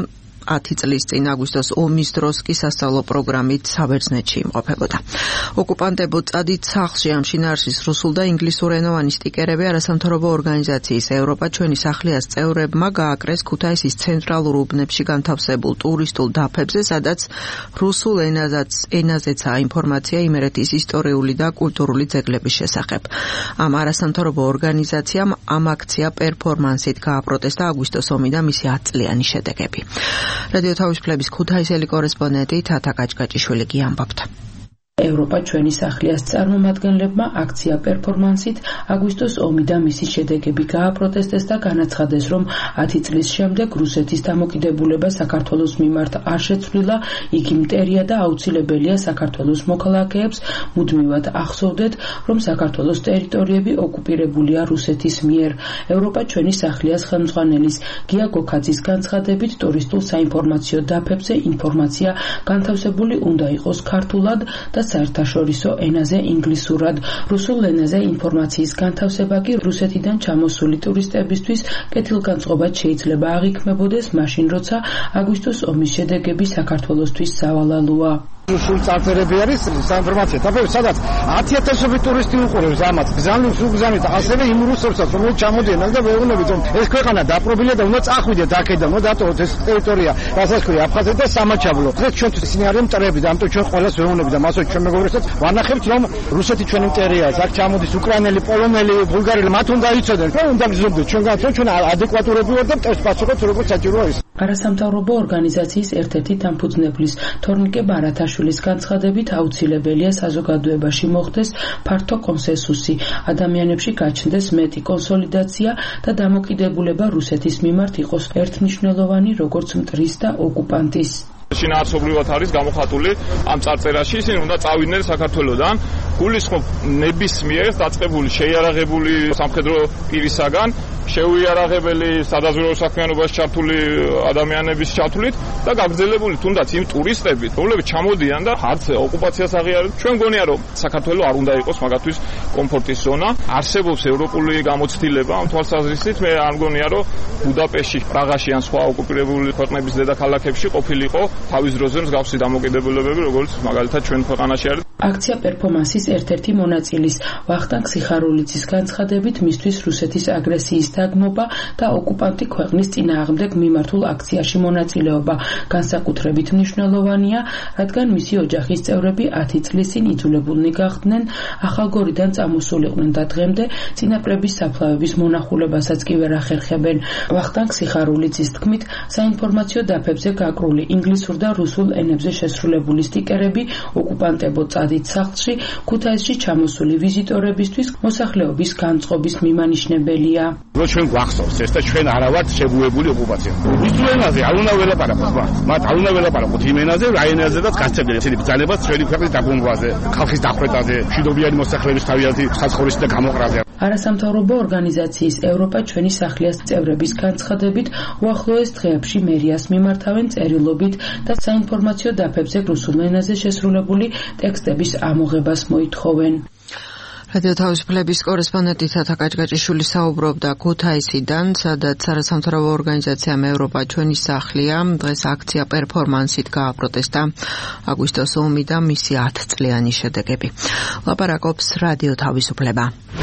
ათი წლის წინ აგვისტოს ომის დროს კი სასწავლო პროგრამით საბერძნეთში იმყოფებოდა. ოკუპანტებო წადით სახლში ამ შინაარსის რუსულ და ინგლისურენოვანი სტიკერები არასამთავრობო ორგანიზაციის ევროპა ჩვენი სახლიას წევრებმა გააკრეს ქუთაისის ცენტრალურ უბნებში განთავსებულ ტურისტულ დაფებზე, სადაც რუსულ ენაზეც ენაზეცაა ინფორმაცია იმერეთის ისტორიული და კულტურული ძეგლების შესახებ. ამ არასამთავრობო ორგანიზაციამ ამ აქცია პერფორმანსით გააპროტესტა აგვისტოს ომი და მისი ათწლიანი შედეგები. რადიო თავისუფლების ქუთაისელი კორესპონდენტი თათა კაჭკაჭიშვილი გიამბობთ. ევროპა ჩვენი სახლიას წარმომადგენლებმა აქცია პერფორმანსით აგვისტოს ომი და მისი შედეგები გააპროტესტეს და განაცხადეს, რომ ათი წლის შემდეგ რუსეთის დამოკიდებულება საქართველოს მიმართ არ შეცვლილა, იგი მტერია და აუცილებელია საქართველოს მოქალაქეებს მუდმივად ახსოვდეთ, რომ საქართველოს ტერიტორიები ოკუპირებულია რუსეთის მიერ. ევროპა ჩვენი სახლიას ხელმძღვანელის გია გოქაძის განცხადებით, ტურისტულ საინფორმაციო დაფებზე ინფორმაცია განთავსებული უნდა იყოს ქართულად და საერთაშორისო ენაზე ინგლისურად. რუსულ ენაზე ინფორმაციის განთავსება კი რუსეთიდან ჩამოსული ტურისტებისთვის კეთილგანწყობად შეიძლება აღიქმებოდეს მაშინ, როცა აგვისტოს ომის შედეგები საქართველოსთვის სავალალოა. რუსული წარწერები არის საინფორმაციო დაფები, სადაც ათიათასობით ტურისტი უყურებს ამას. გზავნილს უგზავნით ასევე იმ რუსებსაც, რომლებიც ჩამოდიან და ვეუბნებით, რომ ეს ქვეყანა დაპრობილია და უნდა წახვიდეთ აქედან, უნდა დატოვოთ ეს ტერიტორია, რასაც ქვია აფხაზეთი და სამაჩაბლო. დღეს ჩვენთვის ისინი არიან მტრები და ამიტომ ჩვენ ყველას ვეუბნებით და მასო ჩვენ მეგობრებსაც ვანახებთ, რომ რუსეთი ჩვენი მტერია, აქ ჩამოდის უკრაინელი, პოლონელი, ბულგარელი, მათ უნდა იცოდნენ, რომ უნდა გზნობდეთ ჩვენგან, ჩვენ ადეკვატურები ვართ და მტერს პასუხობთ, როგორც საჭიროა ის. არასამთავრობო ორგანიზაციის ერთ-ერთი დამფუძნებლის თორნიკე ბარათაშვილის განცხადებით აუცილებელია საზოგადოებაში მოხდეს ფართო კონსენსუსი, ადამიანებში გაჩნდეს მეტი კონსოლიდაცია და დამოკიდებულება რუსეთის მიმართ იყოს ერთმნიშვნელოვანი როგორც მტრის და ოკუპანტის. შინაარსობრივად არის გამოხატული ამ წარწერაში, ისინი უნდა წავიდნენ საქართველოსდან, გულისხმობ ნებისმიერ დაწყებული შეიარაღებული სამხედრო პირისაგან, შეუიარაღებელი სადაზვერვო საქმიანობაში ჩართული ადამიანების ჩათვლით და გაგრძელებული თუნდაც იმ ტურისტებით, რომლებიც ჩამოდიან და არც ოკუპაციას აღიარებენ. ჩვენ გონია, რომ საქართველოს არ უნდა იყოს მაგათთვის კომფორტის ზონა. არსებობს ევროპული გამოცდილება ამ თვალსაზრისით, მე არ მგონია, რომ ბუდაპეშტში, პრაღაში ან სხვა ოკუპირებული ქვეყნების დედაქალაქებში ყოფილიყო თავის დროზე მსგავსი დამოკიდებულებები, როგორც მაგალითად ჩვენ ქვეყანაში არის. აქცია პერფორმანსის ერთ-ერთი მონაწილის ვახტანგ სიხარულიძის განცხადებით, მისთვის რუსეთის აგრესიის დაგმობა და ოკუპანტი ქვეყნის წინააღმდეგ მიმართულ აქციაში მონაწილეობა განსაკუთრებით მნიშვნელოვანია, რადგან მისი ოჯახის წევრები ათი წლის წინ იძულებულნი გახდნენ ახალგორიდან წამოსულიყვნენ და დღემდე წინაპრების საფლავების მონახულებასაც კი ვერ ახერხებენ. ვახტანგ სიხარულიძის თქმით, საინფორმაციო დაფებზე გაკრული ინგლისურ და რუსულ ენებზე შესრულებული სტიკერები ოკუპანტებო წადით სახლში ქუთაისში ჩამოსული ვიზიტორებისთვის მოსახლეობის განწყობის მიმანიშნებელია. რო ჩვენ გვახსოვს ეს და ჩვენ არა ვართ შეგუებული ოკუპაცია. რუსულ ენაზე არ უნდა ველაპარაკოთ მათ. მათ არ უნდა ველაპარაკოთ იმ ენაზე, რა ენაზედაც გასცემდნენ ესენი ბრძანებას ჩვენი ქვეყნის დაბომბვაზე, ხალხის დახვეტაზე, მშვიდობიანი მოსახლეობის თავიანთი საცხოვრისი და გამოყრაზე. არასამთავრობო ორგანიზაციის ევროპა ჩვენი სახლიას წევრების განცხადებით, უახლოეს დღეებში მერიას მიმართავენ წერილობით და საინფორმაციო დაფებზე რუსულ ენაზე შესრულებული ტექსტების ამოღებას მოითხოვენ. რადიო თავისუფლების კორესპონდენტი თათა კაჭკაჭიშვილი საუბრობდა ქუთაისიდან, სადაც არასამთავრობო ორგანიზაციამ ევროპა ჩვენი სახლია დღეს აქცია პერფორმანსით გააპროტესტა აგვისტოს ომი და მისი ათწლიანი შედეგები. ლაპარაკობს რადიო თავისუფლება.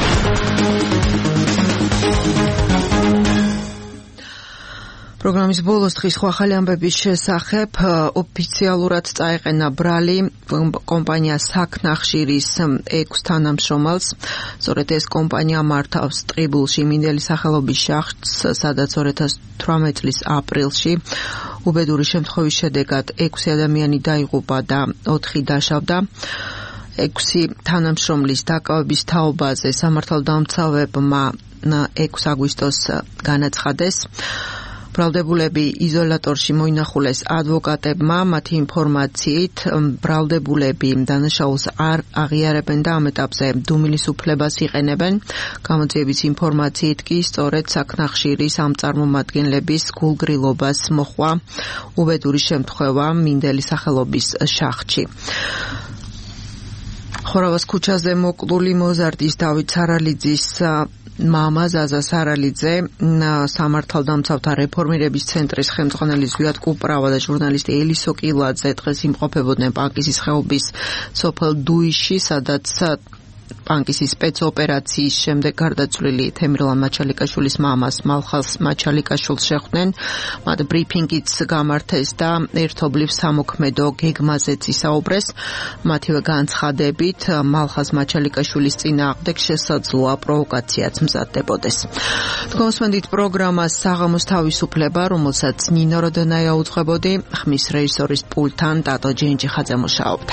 პროგრამის ბოლოს დღის სხვა ახალი ამბების შესახებ ოფიციალურად წაეყენა ბრალი კომპანია საქნახშირის ექვს თანამშრომელს. სწორედ ეს კომპანია მართავს ტყიბულში მინდელი სახელობის შახტს, სადაც ორი ათას თვრამეტი წლის აპრილში უბედური შემთხვევის შედეგად ექვსი ადამიანი დაიღუპა და ოთხი დაშავდა. ექვსი თანამშრომლის დაკავების თაობაზე სამართალდამცავებმა ექვსი აგვისტოს განაცხადეს. ბრალდებულები იზოლატორში მოინახულეს ადვოკატებმა, მათი ინფორმაციით ბრალდებულები დანაშაულს არ აღიარებენ და ამ ეტაპზე დუმილის უფლებას იყენებენ. გამოძიების ინფორმაციით კი სწორედ საქნახშირის ამ წარმომადგენლების გულგრილობას მოჰყვა უბედური შემთხვევა მინდელი სახელობის შახტში. ხორავას ქუჩაზე მოკლული მოზარდის დავით სარალიძის მამა ზაზა სარალიძე, სამართალდამცავთა რეფორმირების ცენტრის ხელმძღვანელი ზვიად კუპრავა და ჟურნალისტი ელისო კილაძე დღეს იმყოფებოდნენ პანკისის ხეობის სოფელ დუიში, სადაც პანკისის სპეცოპერაციის შემდეგ გარდაცვლილი თემრლან მაჩალიკაშვილის მამას მალხაზ მაჩალიკაშვილს შეხვდნენ. მათ ბრიფინგიც გამართეს და ერთობლივ სამოქმედო გეგმაზეც ისაუბრეს. მათივე განცხადებით მალხაზ მაჩალიკაშვილის წინააღმდეგ შესაძლოა პროვოკაციაც მზადდებოდეს. თქვენსმენდით პროგრამას საღამოს თავისუფლება, რომელსაც ნინო როდონაია უძღვებოდი, ხმის რეჟისორის პულტთან ტატო ჯენჯიხაძე მუშაობდა.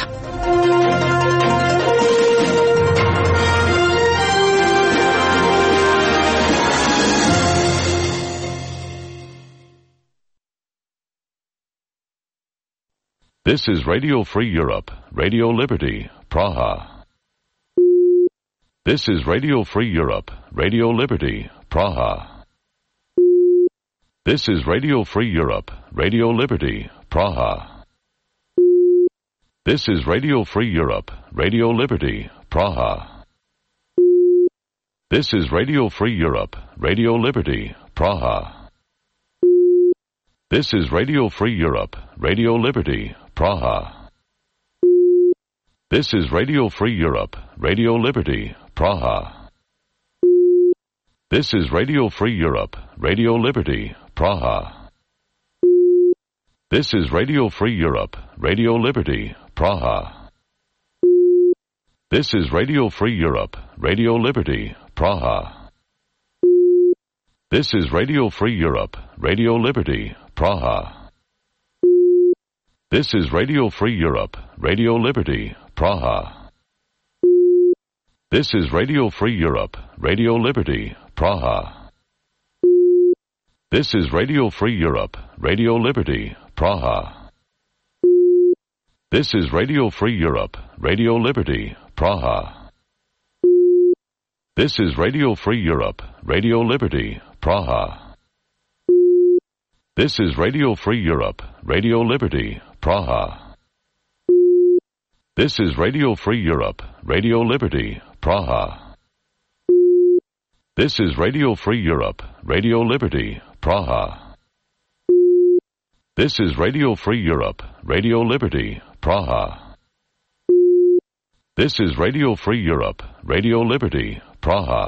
This is Radio Free Europe, Radio Liberty, Praha. This is Radio Free Europe, Radio Liberty, Praha. This is Radio Free Europe, Radio Liberty, Praha. This is Radio Free Europe, Radio Liberty, Praha. This is Radio Free Europe, Radio Liberty, Praha. This is Radio Free Europe, Radio Liberty, Praha. This is Radio Free Europe, Radio Liberty, Praha. This is Radio Free Europe, Radio Liberty, Praha. This is Radio Free Europe, Radio Liberty, Praha. This is Radio Free Europe, Radio Liberty, Praha. This is Radio Free Europe, Radio Liberty, Praha. This is Radio Free Europe, Radio Liberty, Praha. This is Radio Free Europe, Radio Liberty, Praha. This is Radio Free Europe, Radio Liberty, Praha. This is Radio Free Europe, Radio Liberty, Praha. This is Radio Free Europe, Radio Liberty, Praha. This is Radio Free Europe, Radio Liberty, Praha. This is Radio Free Europe, Radio Liberty, Praha. This is Radio Free Europe, Radio Liberty, Praha. This is Radio Free Europe, Radio Liberty, Praha. This is Radio Free Europe, Radio Liberty, Praha.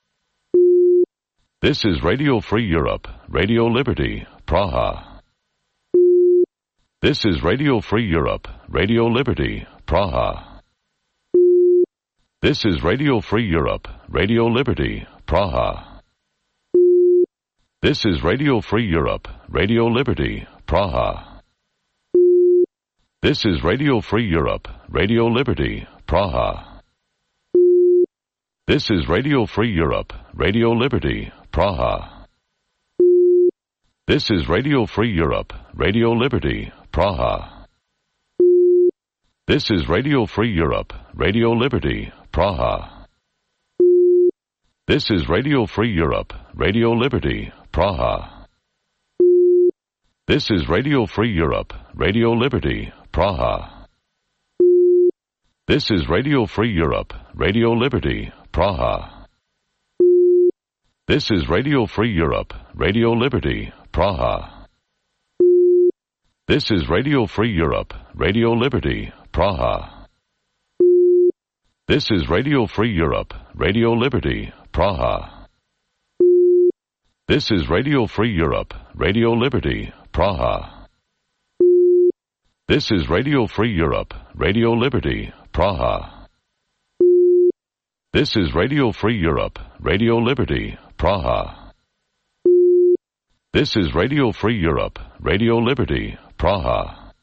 This is Radio Free Europe, Radio Liberty, Praha. This is Radio Free Europe, Radio Liberty, Praha. This is Radio Free Europe, Radio Liberty, Praha. This is Radio Free Europe, Radio Liberty, Praha. This is Radio Free Europe, Radio Liberty, Praha. This is Radio Free Europe, Radio Liberty, Praha. This is Radio Free Europe, Radio Liberty, Praha. This is Radio Free Europe, Radio Liberty, Praha. This is Radio Free Europe, Radio Liberty, Praha. This is Radio Free Europe, Radio Liberty, Praha. This is Radio Free Europe, Radio Liberty, Praha. This is Radio Free Europe, Radio Liberty, Praha. This is Radio Free Europe, Radio Liberty, Praha. This is Radio Free Europe, Radio Liberty, Praha. This is Radio Free Europe, Radio Liberty, Praha. This is Radio Free Europe, Radio Liberty, Praha. This is Radio Free Europe, Radio Liberty, Praha. This is Radio Free Europe, Radio Liberty, Praha.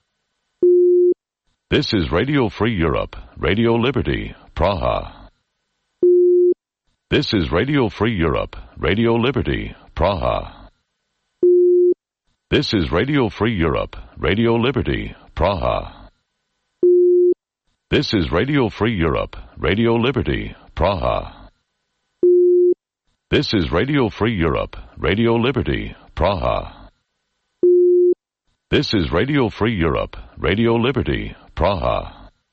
This is Radio Free Europe, Radio Liberty, Praha. This is Radio Free Europe, Radio Liberty, Praha. This is Radio Free Europe, Radio Liberty, Praha. This is Radio Free Europe, Radio Liberty, Praha. This is Radio Free Europe, Radio Liberty, Praha. This is Radio Free Europe, Radio Liberty, Praha.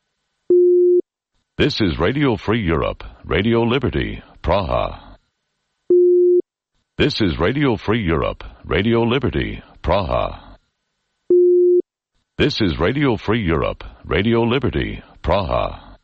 This is Radio Free Europe, Radio Liberty, Praha. This is Radio Free Europe, Radio Liberty, Praha. This is Radio Free Europe, Radio Liberty, Praha.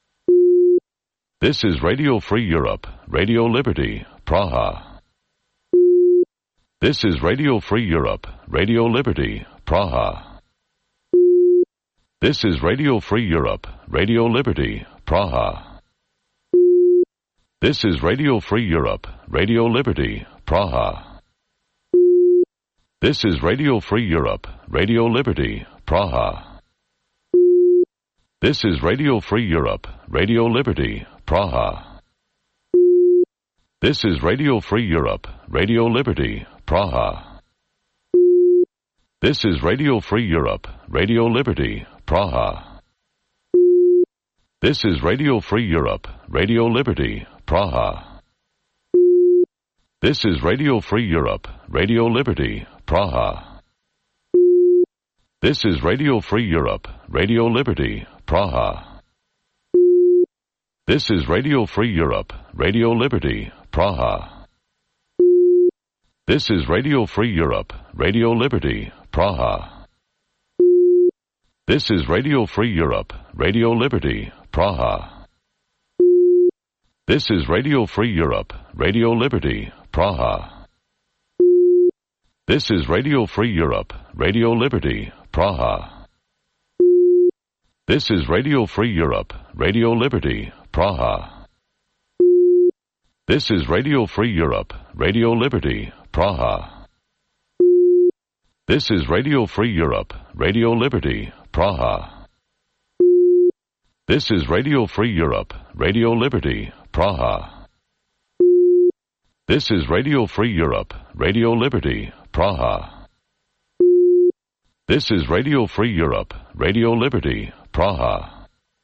This is Radio Free Europe, Radio Liberty, Praha. This is Radio Free Europe, Radio Liberty, Praha. This is Radio Free Europe, Radio Liberty, Praha. This is Radio Free Europe, Radio Liberty, Praha. This is Radio Free Europe, Radio Liberty, Praha. This is Radio Free Europe, Radio Liberty, Praha. This is Radio Free Europe, Radio Liberty, Praha. This is Radio Free Europe, Radio Liberty, Praha. This is Radio Free Europe, Radio Liberty, Praha. This is Radio Free Europe, Radio Liberty, Praha. This is Radio Free Europe, Radio Liberty, Praha. This is Radio Free Europe, Radio Liberty, Praha. This is Radio Free Europe, Radio Liberty, Praha. This is Radio Free Europe, Radio Liberty, Praha. This is Radio Free Europe, Radio Liberty, Praha. This is Radio Free Europe, Radio Liberty, Praha. This is Radio Free Europe, Radio Liberty, Praha. This is Radio Free Europe, Radio Liberty, Praha. This is Radio Free Europe, Radio Liberty, Praha. This is Radio Free Europe, Radio Liberty, Praha. This is Radio Free Europe, Radio Liberty, Praha. This is Radio Free Europe, Radio Liberty, Praha.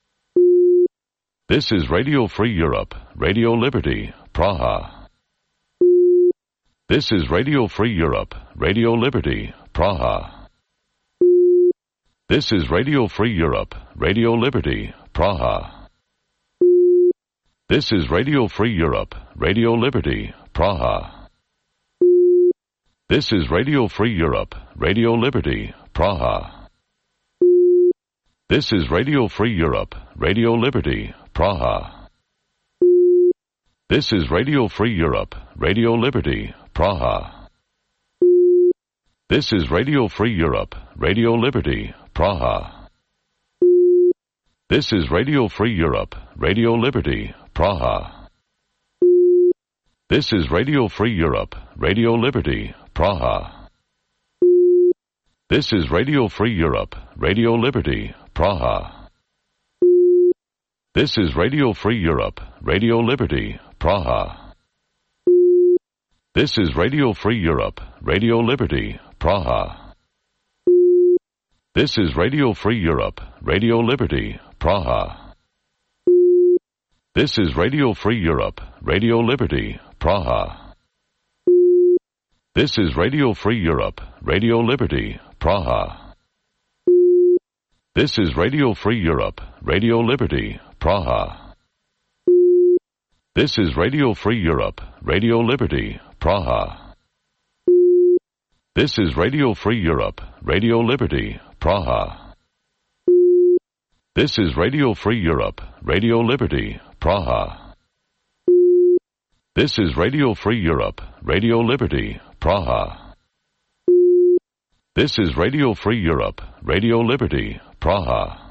This is Radio Free Europe, Radio Liberty, Praha. This is Radio Free Europe, Radio Liberty, Praha. This is Radio Free Europe, Radio Liberty, Praha. This is Radio Free Europe, Radio Liberty, Praha. This is Radio Free Europe, Radio Liberty, Praha. This is Radio Free Europe, Radio Liberty, Praha. This is Radio Free Europe, Radio Liberty, Praha. This is Radio Free Europe, Radio Liberty, Praha. This is Radio Free Europe, Radio Liberty, Praha. This is Radio Free Europe, Radio Liberty, Praha. This is Radio Free Europe, Radio Liberty, Praha. This is Radio Free Europe, Radio Liberty, Praha. This is Radio Free Europe, Radio Liberty, Praha. This is Radio Free Europe, Radio Liberty, Praha. This is Radio Free Europe, Radio Liberty, Praha. This is Radio Free Europe, Radio Liberty, Praha. This is Radio Free Europe, Radio Liberty, Praha. This is Radio Free Europe, Radio Liberty, Praha. This is Radio Free Europe, Radio Liberty, Praha. This is Radio Free Europe, Radio Liberty, Praha. This is Radio Free Europe, Radio Liberty, Praha. This is Radio Free Europe, Radio Liberty, Praha.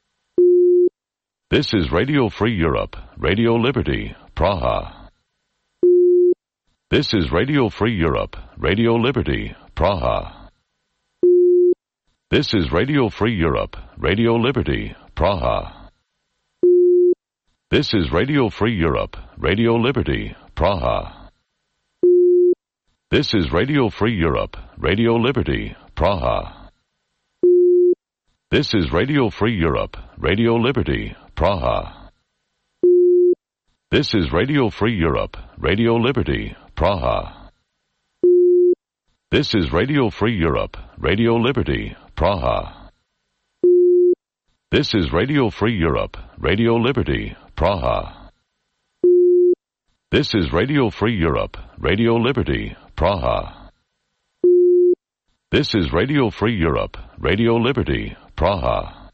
This is Radio Free Europe, Radio Liberty, Praha. This is Radio Free Europe, Radio Liberty, Praha. This is Radio Free Europe, Radio Liberty, Praha. This is Radio Free Europe, Radio Liberty, Praha. This is Radio Free Europe, Radio Liberty, Praha. This is Radio Free Europe, Radio Liberty, Praha. This is Radio Free Europe, Radio Liberty, Praha. This is Radio Free Europe, Radio Liberty, Praha. This is Radio Free Europe, Radio Liberty, Praha. This is Radio Free Europe, Radio Liberty, Praha. This is Radio Free Europe, Radio Liberty, Praha.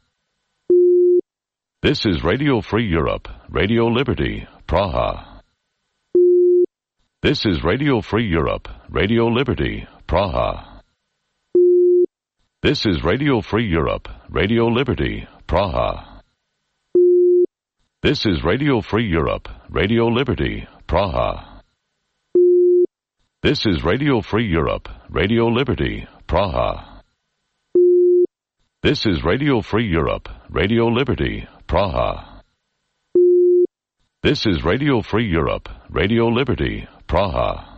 This is Radio Free Europe, Radio Liberty, Praha. This is Radio Free Europe, Radio Liberty, Praha. This is Radio Free Europe, Radio Liberty, Praha. This is Radio Free Europe, Radio Liberty, Praha. This is Radio Free Europe, Radio Liberty, Praha. This is Radio Free Europe, Radio Liberty, Praha. This is Radio Free Europe, Radio Liberty, Praha.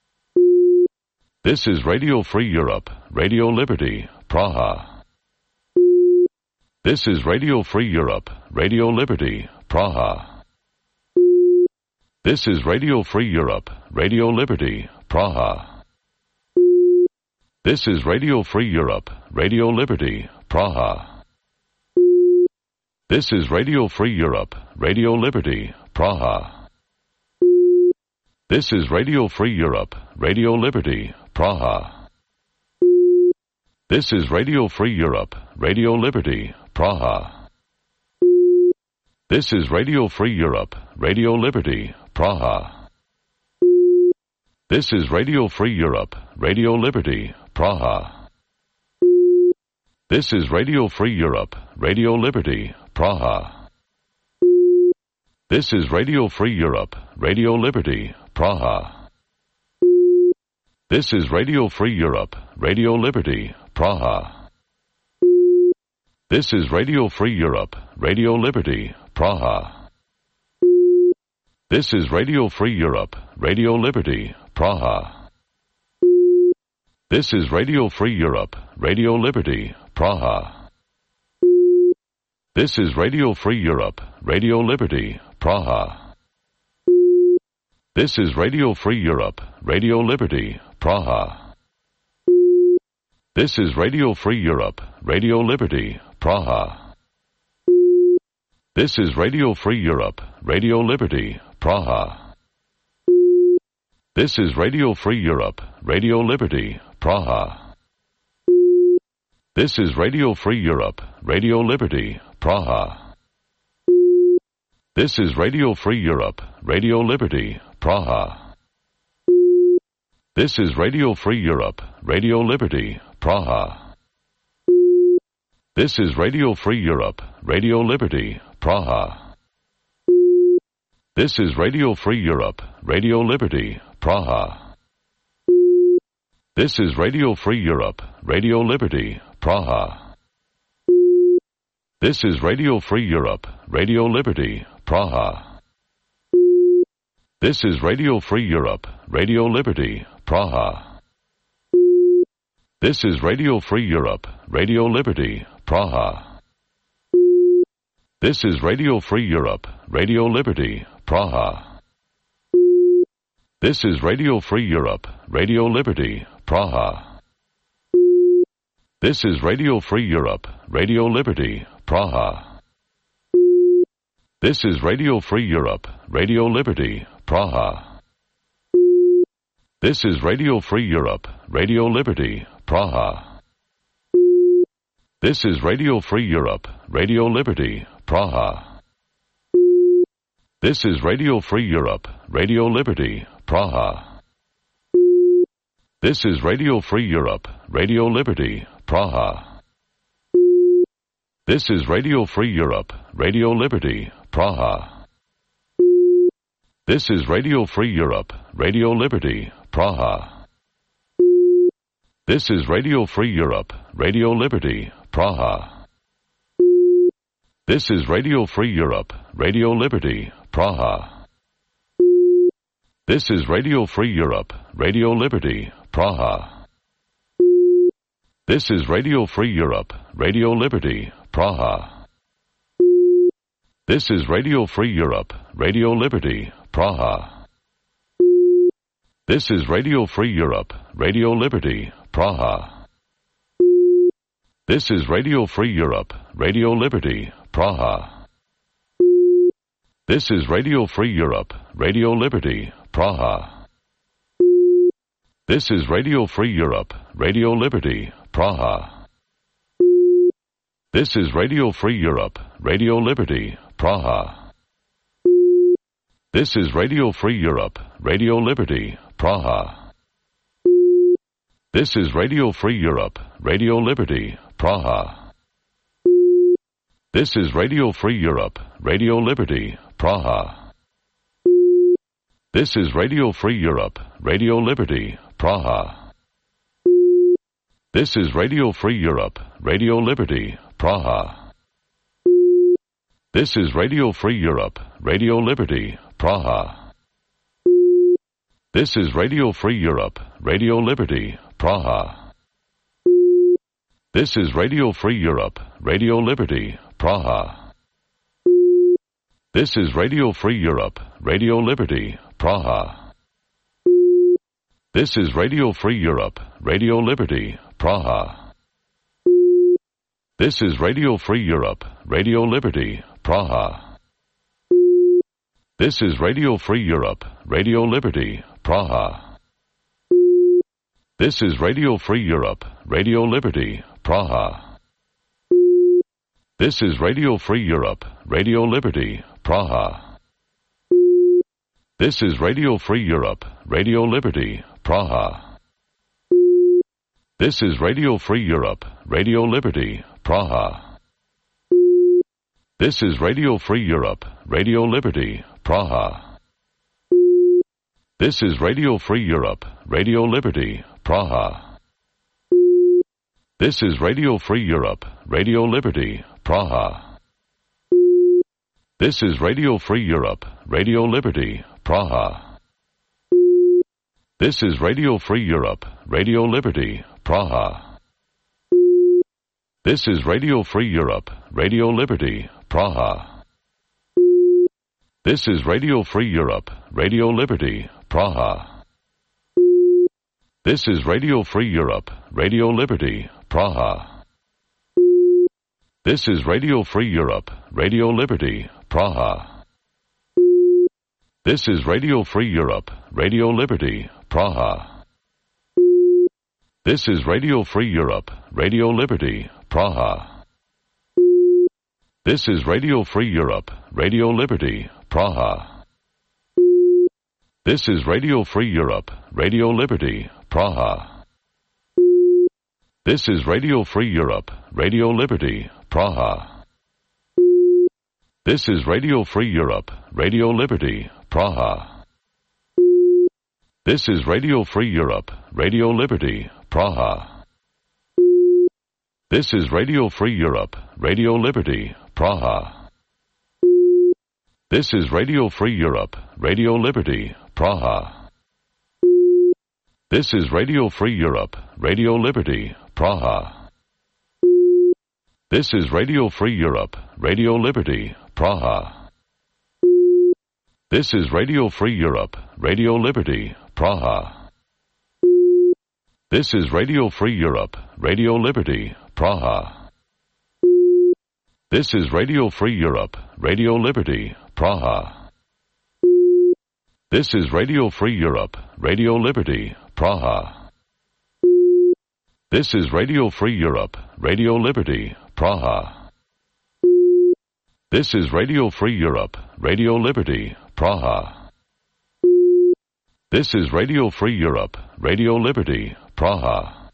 This is Radio Free Europe, Radio Liberty, Praha. This is Radio Free Europe, Radio Liberty, Praha. This is Radio Free Europe, Radio Liberty, Praha. This is Radio Free Europe, Radio Liberty, Praha. This is Radio Free Europe, Radio Liberty, Praha. This is Radio Free Europe, Radio Liberty, Praha. This is Radio Free Europe, Radio Liberty, Praha. This is Radio Free Europe, Radio Liberty, Praha. This is Radio Free Europe, Radio Liberty, Praha. This is Radio Free Europe, Radio Liberty, Praha. This is Radio Free Europe, Radio Liberty, Praha. This is Radio Free Europe, Radio Liberty, Praha. This is Radio Free Europe, Radio Liberty, Praha. This is Radio Free Europe, Radio Liberty, Praha. This is Radio Free Europe, Radio Liberty, Praha. This is Radio Free Europe, Radio Liberty, Praha. This is Radio Free Europe, Radio Liberty, Praha. This is Radio Free Europe, Radio Liberty, Praha. This is Radio Free Europe, Radio Liberty, Praha. This is Radio Free Europe, Radio Liberty, Praha. This is Radio Free Europe, Radio Liberty, Praha. This is Radio Free Europe, Radio Liberty, Praha. This is Radio Free Europe, Radio Liberty, Praha. This is Radio Free Europe, Radio Liberty, Praha. This is Radio Free Europe, Radio Liberty, Praha. This is Radio Free Europe, Radio Liberty, Praha. This is Radio Free Europe, Radio Liberty, Praha. This is Radio Free Europe, Radio Liberty, Praha. This is Radio Free Europe, Radio Liberty, Praha. This is Radio Free Europe, Radio Liberty, Praha. This is Radio Free Europe, Radio Liberty, Praha. This is Radio Free Europe, Radio Liberty, Praha. This is Radio Free Europe, Radio Liberty, Praha. This is Radio Free Europe, Radio Liberty, Praha. This is Radio Free Europe, Radio Liberty, Praha. This is Radio Free Europe, Radio Liberty, Praha. This is Radio Free Europe, Radio Liberty, Praha. This is Radio Free Europe, Radio Liberty, Praha. This is Radio Free Europe, Radio Liberty, Praha. This is Radio Free Europe, Radio Liberty, Praha. This is Radio Free Europe, Radio Liberty, Praha. This is Radio Free Europe, Radio Liberty, Praha. This is Radio Free Europe, Radio Liberty, Praha. This is Radio Free Europe, Radio Liberty, Praha. This is Radio Free Europe, Radio Liberty, Praha. This is Radio Free Europe, Radio Liberty, Praha. This is Radio Free Europe, Radio Liberty, Praha. This is Radio Free Europe, Radio Liberty, Praha. This is Radio Free Europe, Radio Liberty, Praha. This is Radio Free Europe, Radio Liberty, Praha. This is Radio Free Europe, Radio Liberty, Praha. This is Radio Free Europe, Radio Liberty, Praha. This is Radio Free Europe, Radio Liberty, Praha. This is Radio Free Europe, Radio Liberty, Praha. This is Radio Free Europe, Radio Liberty, Praha. This is Radio Free Europe, Radio Liberty, Praha. This is Radio Free Europe, Radio Liberty, Praha. This is Radio Free Europe, Radio Liberty, Praha. This is Radio Free Europe, Radio Liberty, Praha. This is Radio Free Europe, Radio Liberty, Praha. This is Radio Free Europe, Radio Liberty, Praha. This is Radio Free Europe, Radio Liberty, Praha. This is Radio Free Europe, Radio Liberty, Praha. This is Radio Free Europe, Radio Liberty, Praha. This is Radio Free Europe, Radio Liberty, Praha. This is Radio Free Europe, Radio Liberty, Praha. This is Radio Free Europe, Radio Liberty, Praha. This is Radio Free Europe, Radio Liberty, Praha. This is Radio Free Europe, Radio Liberty, Praha. This is Radio Free Europe, Radio Liberty, Praha. This is Radio Free Europe, Radio Liberty, Praha. This is Radio Free Europe, Radio Liberty, Praha. This is Radio Free Europe, Radio Liberty, Praha. This is Radio Free Europe, Radio Liberty, Praha. This is Radio Free Europe, Radio Liberty, Praha. This is Radio Free Europe, Radio Liberty, Praha. This is Radio Free Europe, Radio Liberty, Praha. This is Radio Free Europe, Radio Liberty, Praha. This is Radio Free Europe, Radio Liberty, Praha. This is Radio Free Europe, Radio Liberty, Praha. This is Radio Free Europe, Radio Liberty, Praha. This is Radio Free Europe, Radio Liberty, Praha. This is Radio Free Europe, Radio Liberty, Praha. This is Radio Free Europe, Radio Liberty, Praha. This is Radio Free Europe, Radio Liberty, Praha. This is Radio Free Europe, Radio Liberty, Praha. This is Radio Free Europe, Radio Liberty, Praha. This is Radio Free Europe, Radio Liberty, Praha. This is Radio Free Europe, Radio Liberty, Praha. This is Radio Free Europe, Radio Liberty, Praha. This is Radio Free Europe, Radio Liberty, Praha. This is Radio Free Europe, Radio Liberty, Praha.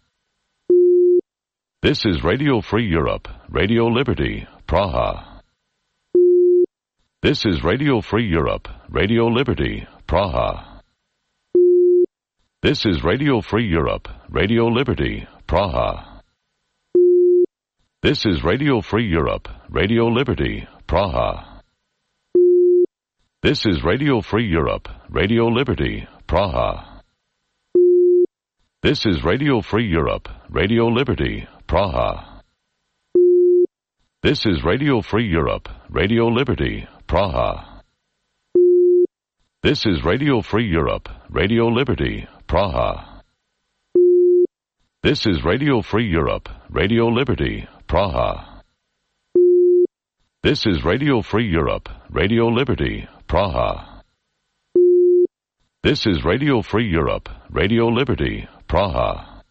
This is Radio Free Europe, Radio Liberty, Praha. This is Radio Free Europe, Radio Liberty, Praha. This is Radio Free Europe, Radio Liberty, Praha. This is Radio Free Europe, Radio Liberty, Praha. This is Radio Free Europe, Radio Liberty, Praha. This is Radio Free Europe, Radio Liberty, Praha. This is Radio Free Europe, Radio Liberty, Praha. This is Radio Free Europe, Radio Liberty, Praha. This is Radio Free Europe, Radio Liberty, Praha. This is Radio Free Europe, Radio Liberty, Praha. This is Radio Free Europe, Radio Liberty, Praha.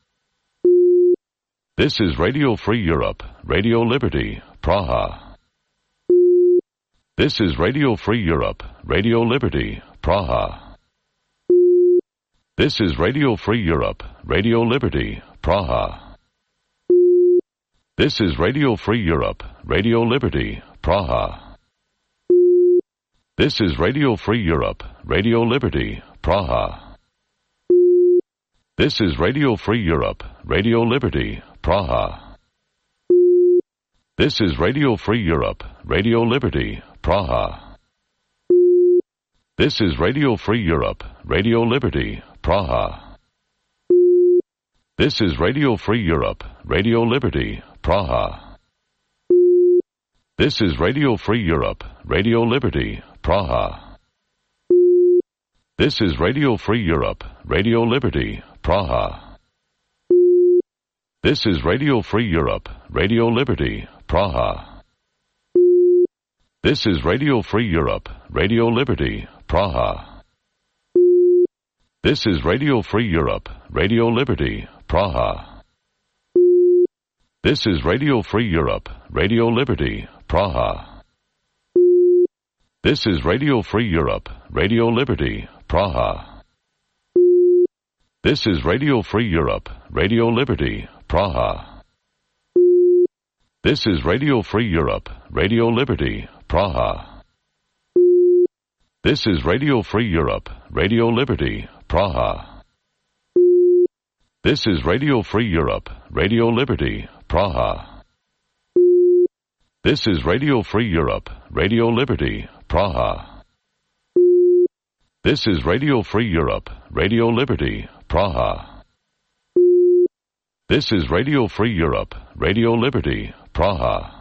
This is Radio Free Europe, Radio Liberty, Praha. This is Radio Free Europe, Radio Liberty, Praha. This is Radio Free Europe, Radio Liberty, Praha. This is Radio Free Europe, Radio Liberty, Praha. This is Radio Free Europe, Radio Liberty, Praha. This is Radio Free Europe, Radio Liberty, Praha. This is Radio Free Europe, Radio Liberty, Praha. This is Radio Free Europe, Radio Liberty, Praha. This is Radio Free Europe, Radio Liberty, Praha. This is Radio Free Europe, Radio Liberty, Praha. This is Radio Free Europe, Radio Liberty, Praha. This is Radio Free Europe, Radio Liberty, Praha. This is Radio Free Europe, Radio Liberty, Praha. This is Radio Free Europe, Radio Liberty, Praha. This is Radio Free Europe, Radio Liberty, Praha. This is Radio Free Europe, Radio Liberty, Praha. This is Radio Free Europe, Radio Liberty, Praha. This is Radio Free Europe, Radio Liberty, Praha. This is Radio Free Europe, Radio Liberty, Praha. This is Radio Free Europe, Radio Liberty, Praha. This is Radio Free Europe, Radio Liberty, Praha. This is Radio Free Europe, Radio Liberty, Praha. This is Radio Free Europe, Radio Liberty, Praha.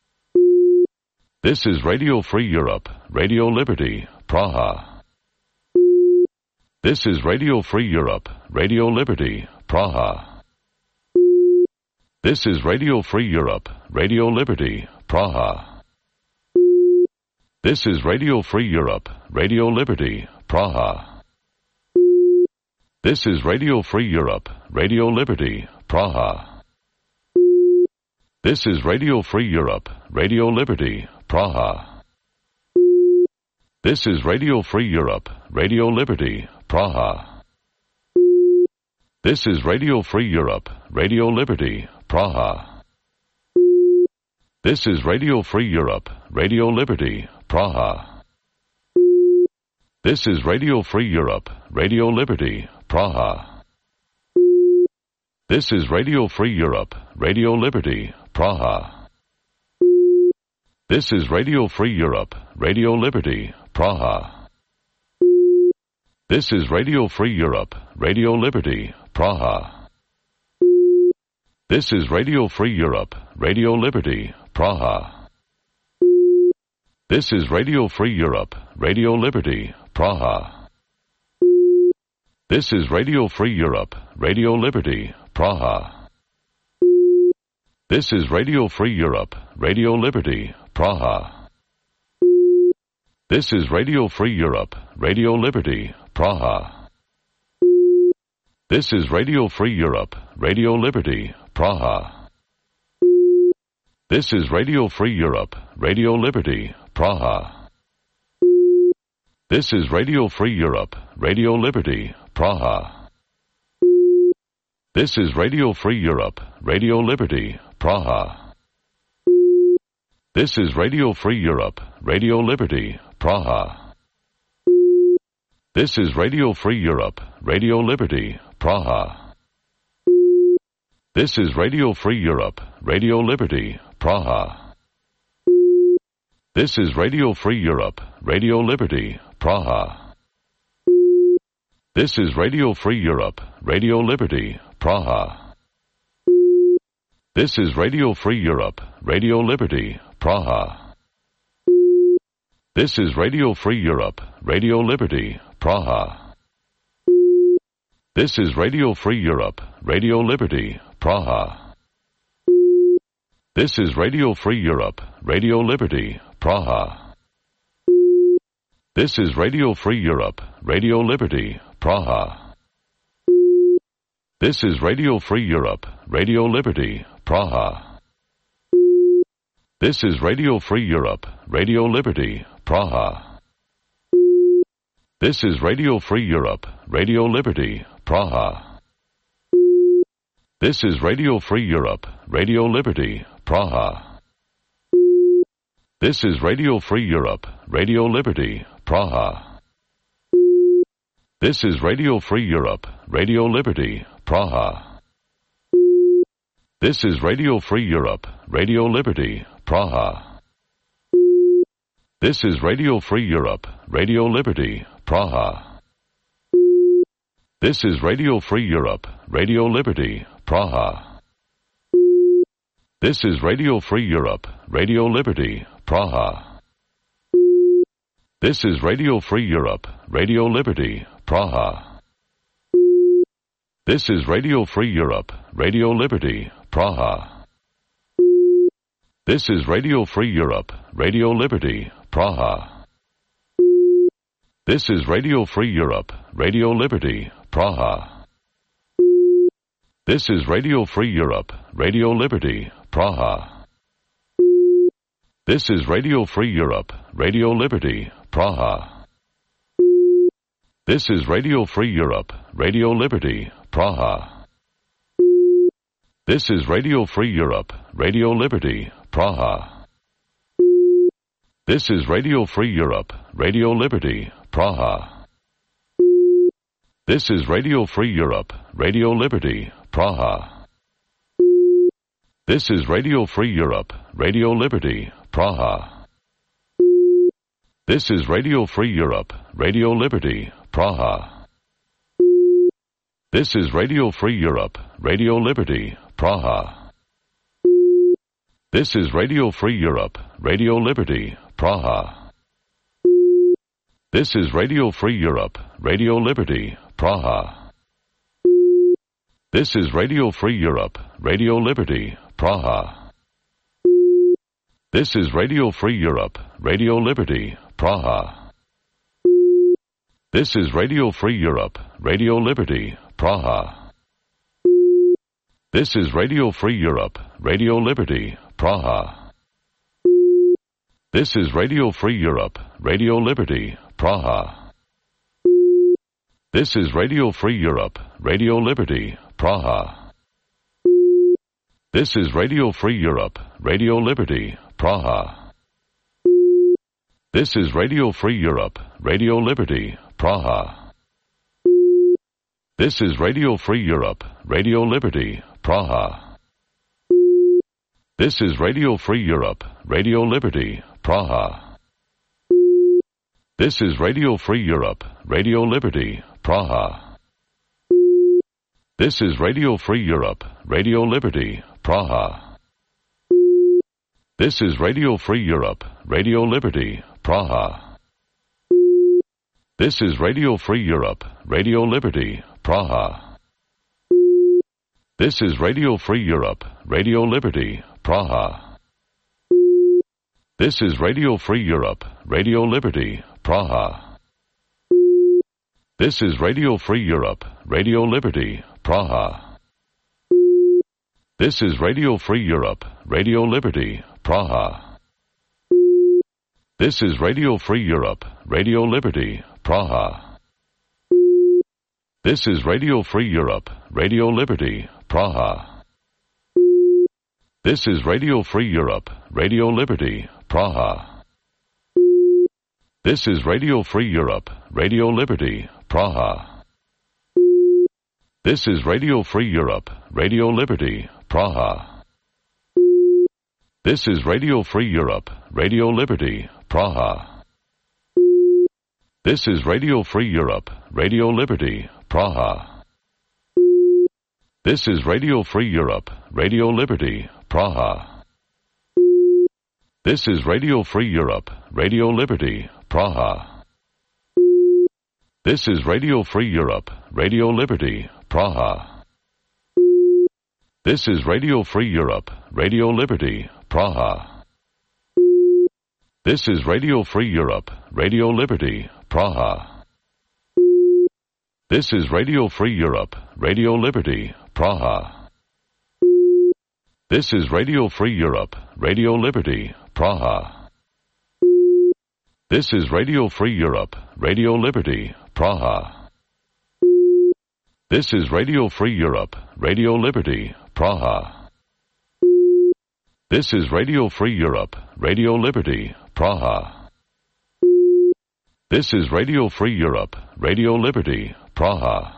This is Radio Free Europe, Radio Liberty, Praha. This is Radio Free Europe, Radio Liberty, Praha. This is Radio Free Europe, Radio Liberty, Praha. This is Radio Free Europe, Radio Liberty, Praha. This is Radio Free Europe, Radio Liberty, Praha. This is Radio Free Europe, Radio Liberty, Praha. This is Radio Free Europe, Radio Liberty, Praha. This is Radio Free Europe, Radio Liberty, Praha. This is Radio Free Europe, Radio Liberty, Praha. This is Radio Free Europe, Radio Liberty, Praha. This is Radio Free Europe, Radio Liberty, Praha. This is Radio Free Europe, Radio Liberty, Praha. This is Radio Free Europe, Radio Liberty, Praha. This is Radio Free Europe, Radio Liberty, Praha. This is Radio Free Europe, Radio Liberty, Praha. This is Radio Free Europe, Radio Liberty, Praha. This is Radio Free Europe, Radio Liberty, Praha. This is Radio Free Europe, Radio Liberty, Praha. This is Radio Free Europe, Radio Liberty, Praha. This is Radio Free Europe, Radio Liberty, Praha. This is Radio Free Europe, Radio Liberty, Praha. This is Radio Free Europe, Radio Liberty, Praha. This is Radio Free Europe, Radio Liberty, Praha. This is Radio Free Europe, Radio Liberty, Praha. This is Radio Free Europe, Radio Liberty, Praha. This is Radio Free Europe, Radio Liberty, Praha. This is Radio Free Europe, Radio Liberty, Praha. This is Radio Free Europe, Radio Liberty, Praha. This is Radio Free Europe, Radio Liberty, Praha. This is Radio Free Europe, Radio Liberty, Praha. This is Radio Free Europe, Radio Liberty, Praha. This is Radio Free Europe, Radio Liberty, Praha. This is Radio Free Europe, Radio Liberty, Praha. This is Radio Free Europe, Radio Liberty, Praha. This is Radio Free Europe, Radio Liberty, Praha. This is Radio Free Europe, Radio Liberty, Praha. This is Radio Free Europe, Radio Liberty, Praha. This is Radio Free Europe, Radio Liberty, Praha. This is Radio Free Europe, Radio Liberty, Praha. This is Radio Free Europe, Radio Liberty, Praha. This is Radio Free Europe, Radio Liberty, Praha. This is Radio Free Europe, Radio Liberty, Praha. This is Radio Free Europe, Radio Liberty, Praha. This is Radio Free Europe, Radio Liberty, Praha. This is Radio Free Europe, Radio Liberty, Praha. This is Radio Free Europe, Radio Liberty, Praha. This is Radio Free Europe, Radio Liberty, Praha. This is Radio Free Europe, Radio Liberty, Praha. This is Radio Free Europe, Radio Liberty, Praha. This is Radio Free Europe, Radio Liberty, Praha. This is Radio Free Europe, Radio Liberty, Praha. This is Radio Free Europe, Radio Liberty, Praha. This is Radio Free Europe, Radio Liberty, Praha. This is Radio Free Europe, Radio Liberty, Praha. This is Radio Free Europe, Radio Liberty, Praha. This is Radio Free Europe, Radio Liberty, Praha. This is Radio Free Europe, Radio Liberty, Praha. This is Radio Free Europe, Radio Liberty, Praha. This is Radio Free Europe, Radio Liberty, Praha. This is Radio Free Europe, Radio Liberty, Praha. This is Radio Free Europe, Radio Liberty, Praha. This is Radio Free Europe, Radio Liberty, Praha. This is Radio Free Europe, Radio Liberty, Praha. This is Radio Free Europe, Radio Liberty, Praha. This is Radio Free Europe, Radio Liberty, Praha. This is Radio Free Europe, Radio Liberty, Praha. This is Radio Free Europe, Radio Liberty, Praha. This is Radio Free Europe, Radio Liberty, Praha. This is Radio Free Europe, Radio Liberty, Praha. This is Radio Free Europe, Radio Liberty, Praha. This is Radio Free Europe, Radio Liberty, Praha. This is Radio Free Europe, Radio Liberty, Praha. This is Radio Free Europe, Radio Liberty, Praha. This is Radio Free Europe, Radio Liberty, Praha. This is Radio Free Europe, Radio Liberty, Praha. This is Radio Free Europe, Radio Liberty, Praha. This is Radio Free Europe, Radio Liberty, Praha. This is Radio Free Europe, Radio Liberty, Praha. This is Radio Free Europe, Radio Liberty, Praha. This is Radio Free Europe, Radio Liberty, Praha. This is Radio Free Europe, Radio Liberty, Praha. This is Radio Free Europe, Radio Liberty, Praha. This is Radio Free Europe, Radio Liberty, Praha. This is Radio Free Europe, Radio Liberty, Praha. This is Radio Free Europe, Radio Liberty, Praha. This is Radio Free Europe, Radio Liberty, Praha. This is Radio Free Europe, Radio Liberty, Praha. This is Radio Free Europe, Radio Liberty, Praha. This is Radio Free Europe, Radio Liberty, Praha. This is Radio Free Europe, Radio Liberty, Praha. This is Radio Free Europe, Radio Liberty, Praha. This is Radio Free Europe, Radio Liberty, Praha. This is Radio Free Europe, Radio Liberty, Praha.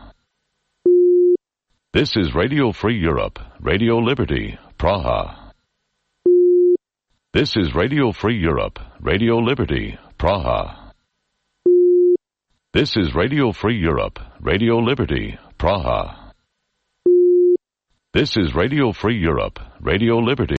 This is Radio Free Europe, Radio Liberty, Praha. This is Radio Free Europe, Radio Liberty, Praha. This is Radio Free Europe, Radio Liberty, Praha. This is Radio Free Europe, Radio Liberty.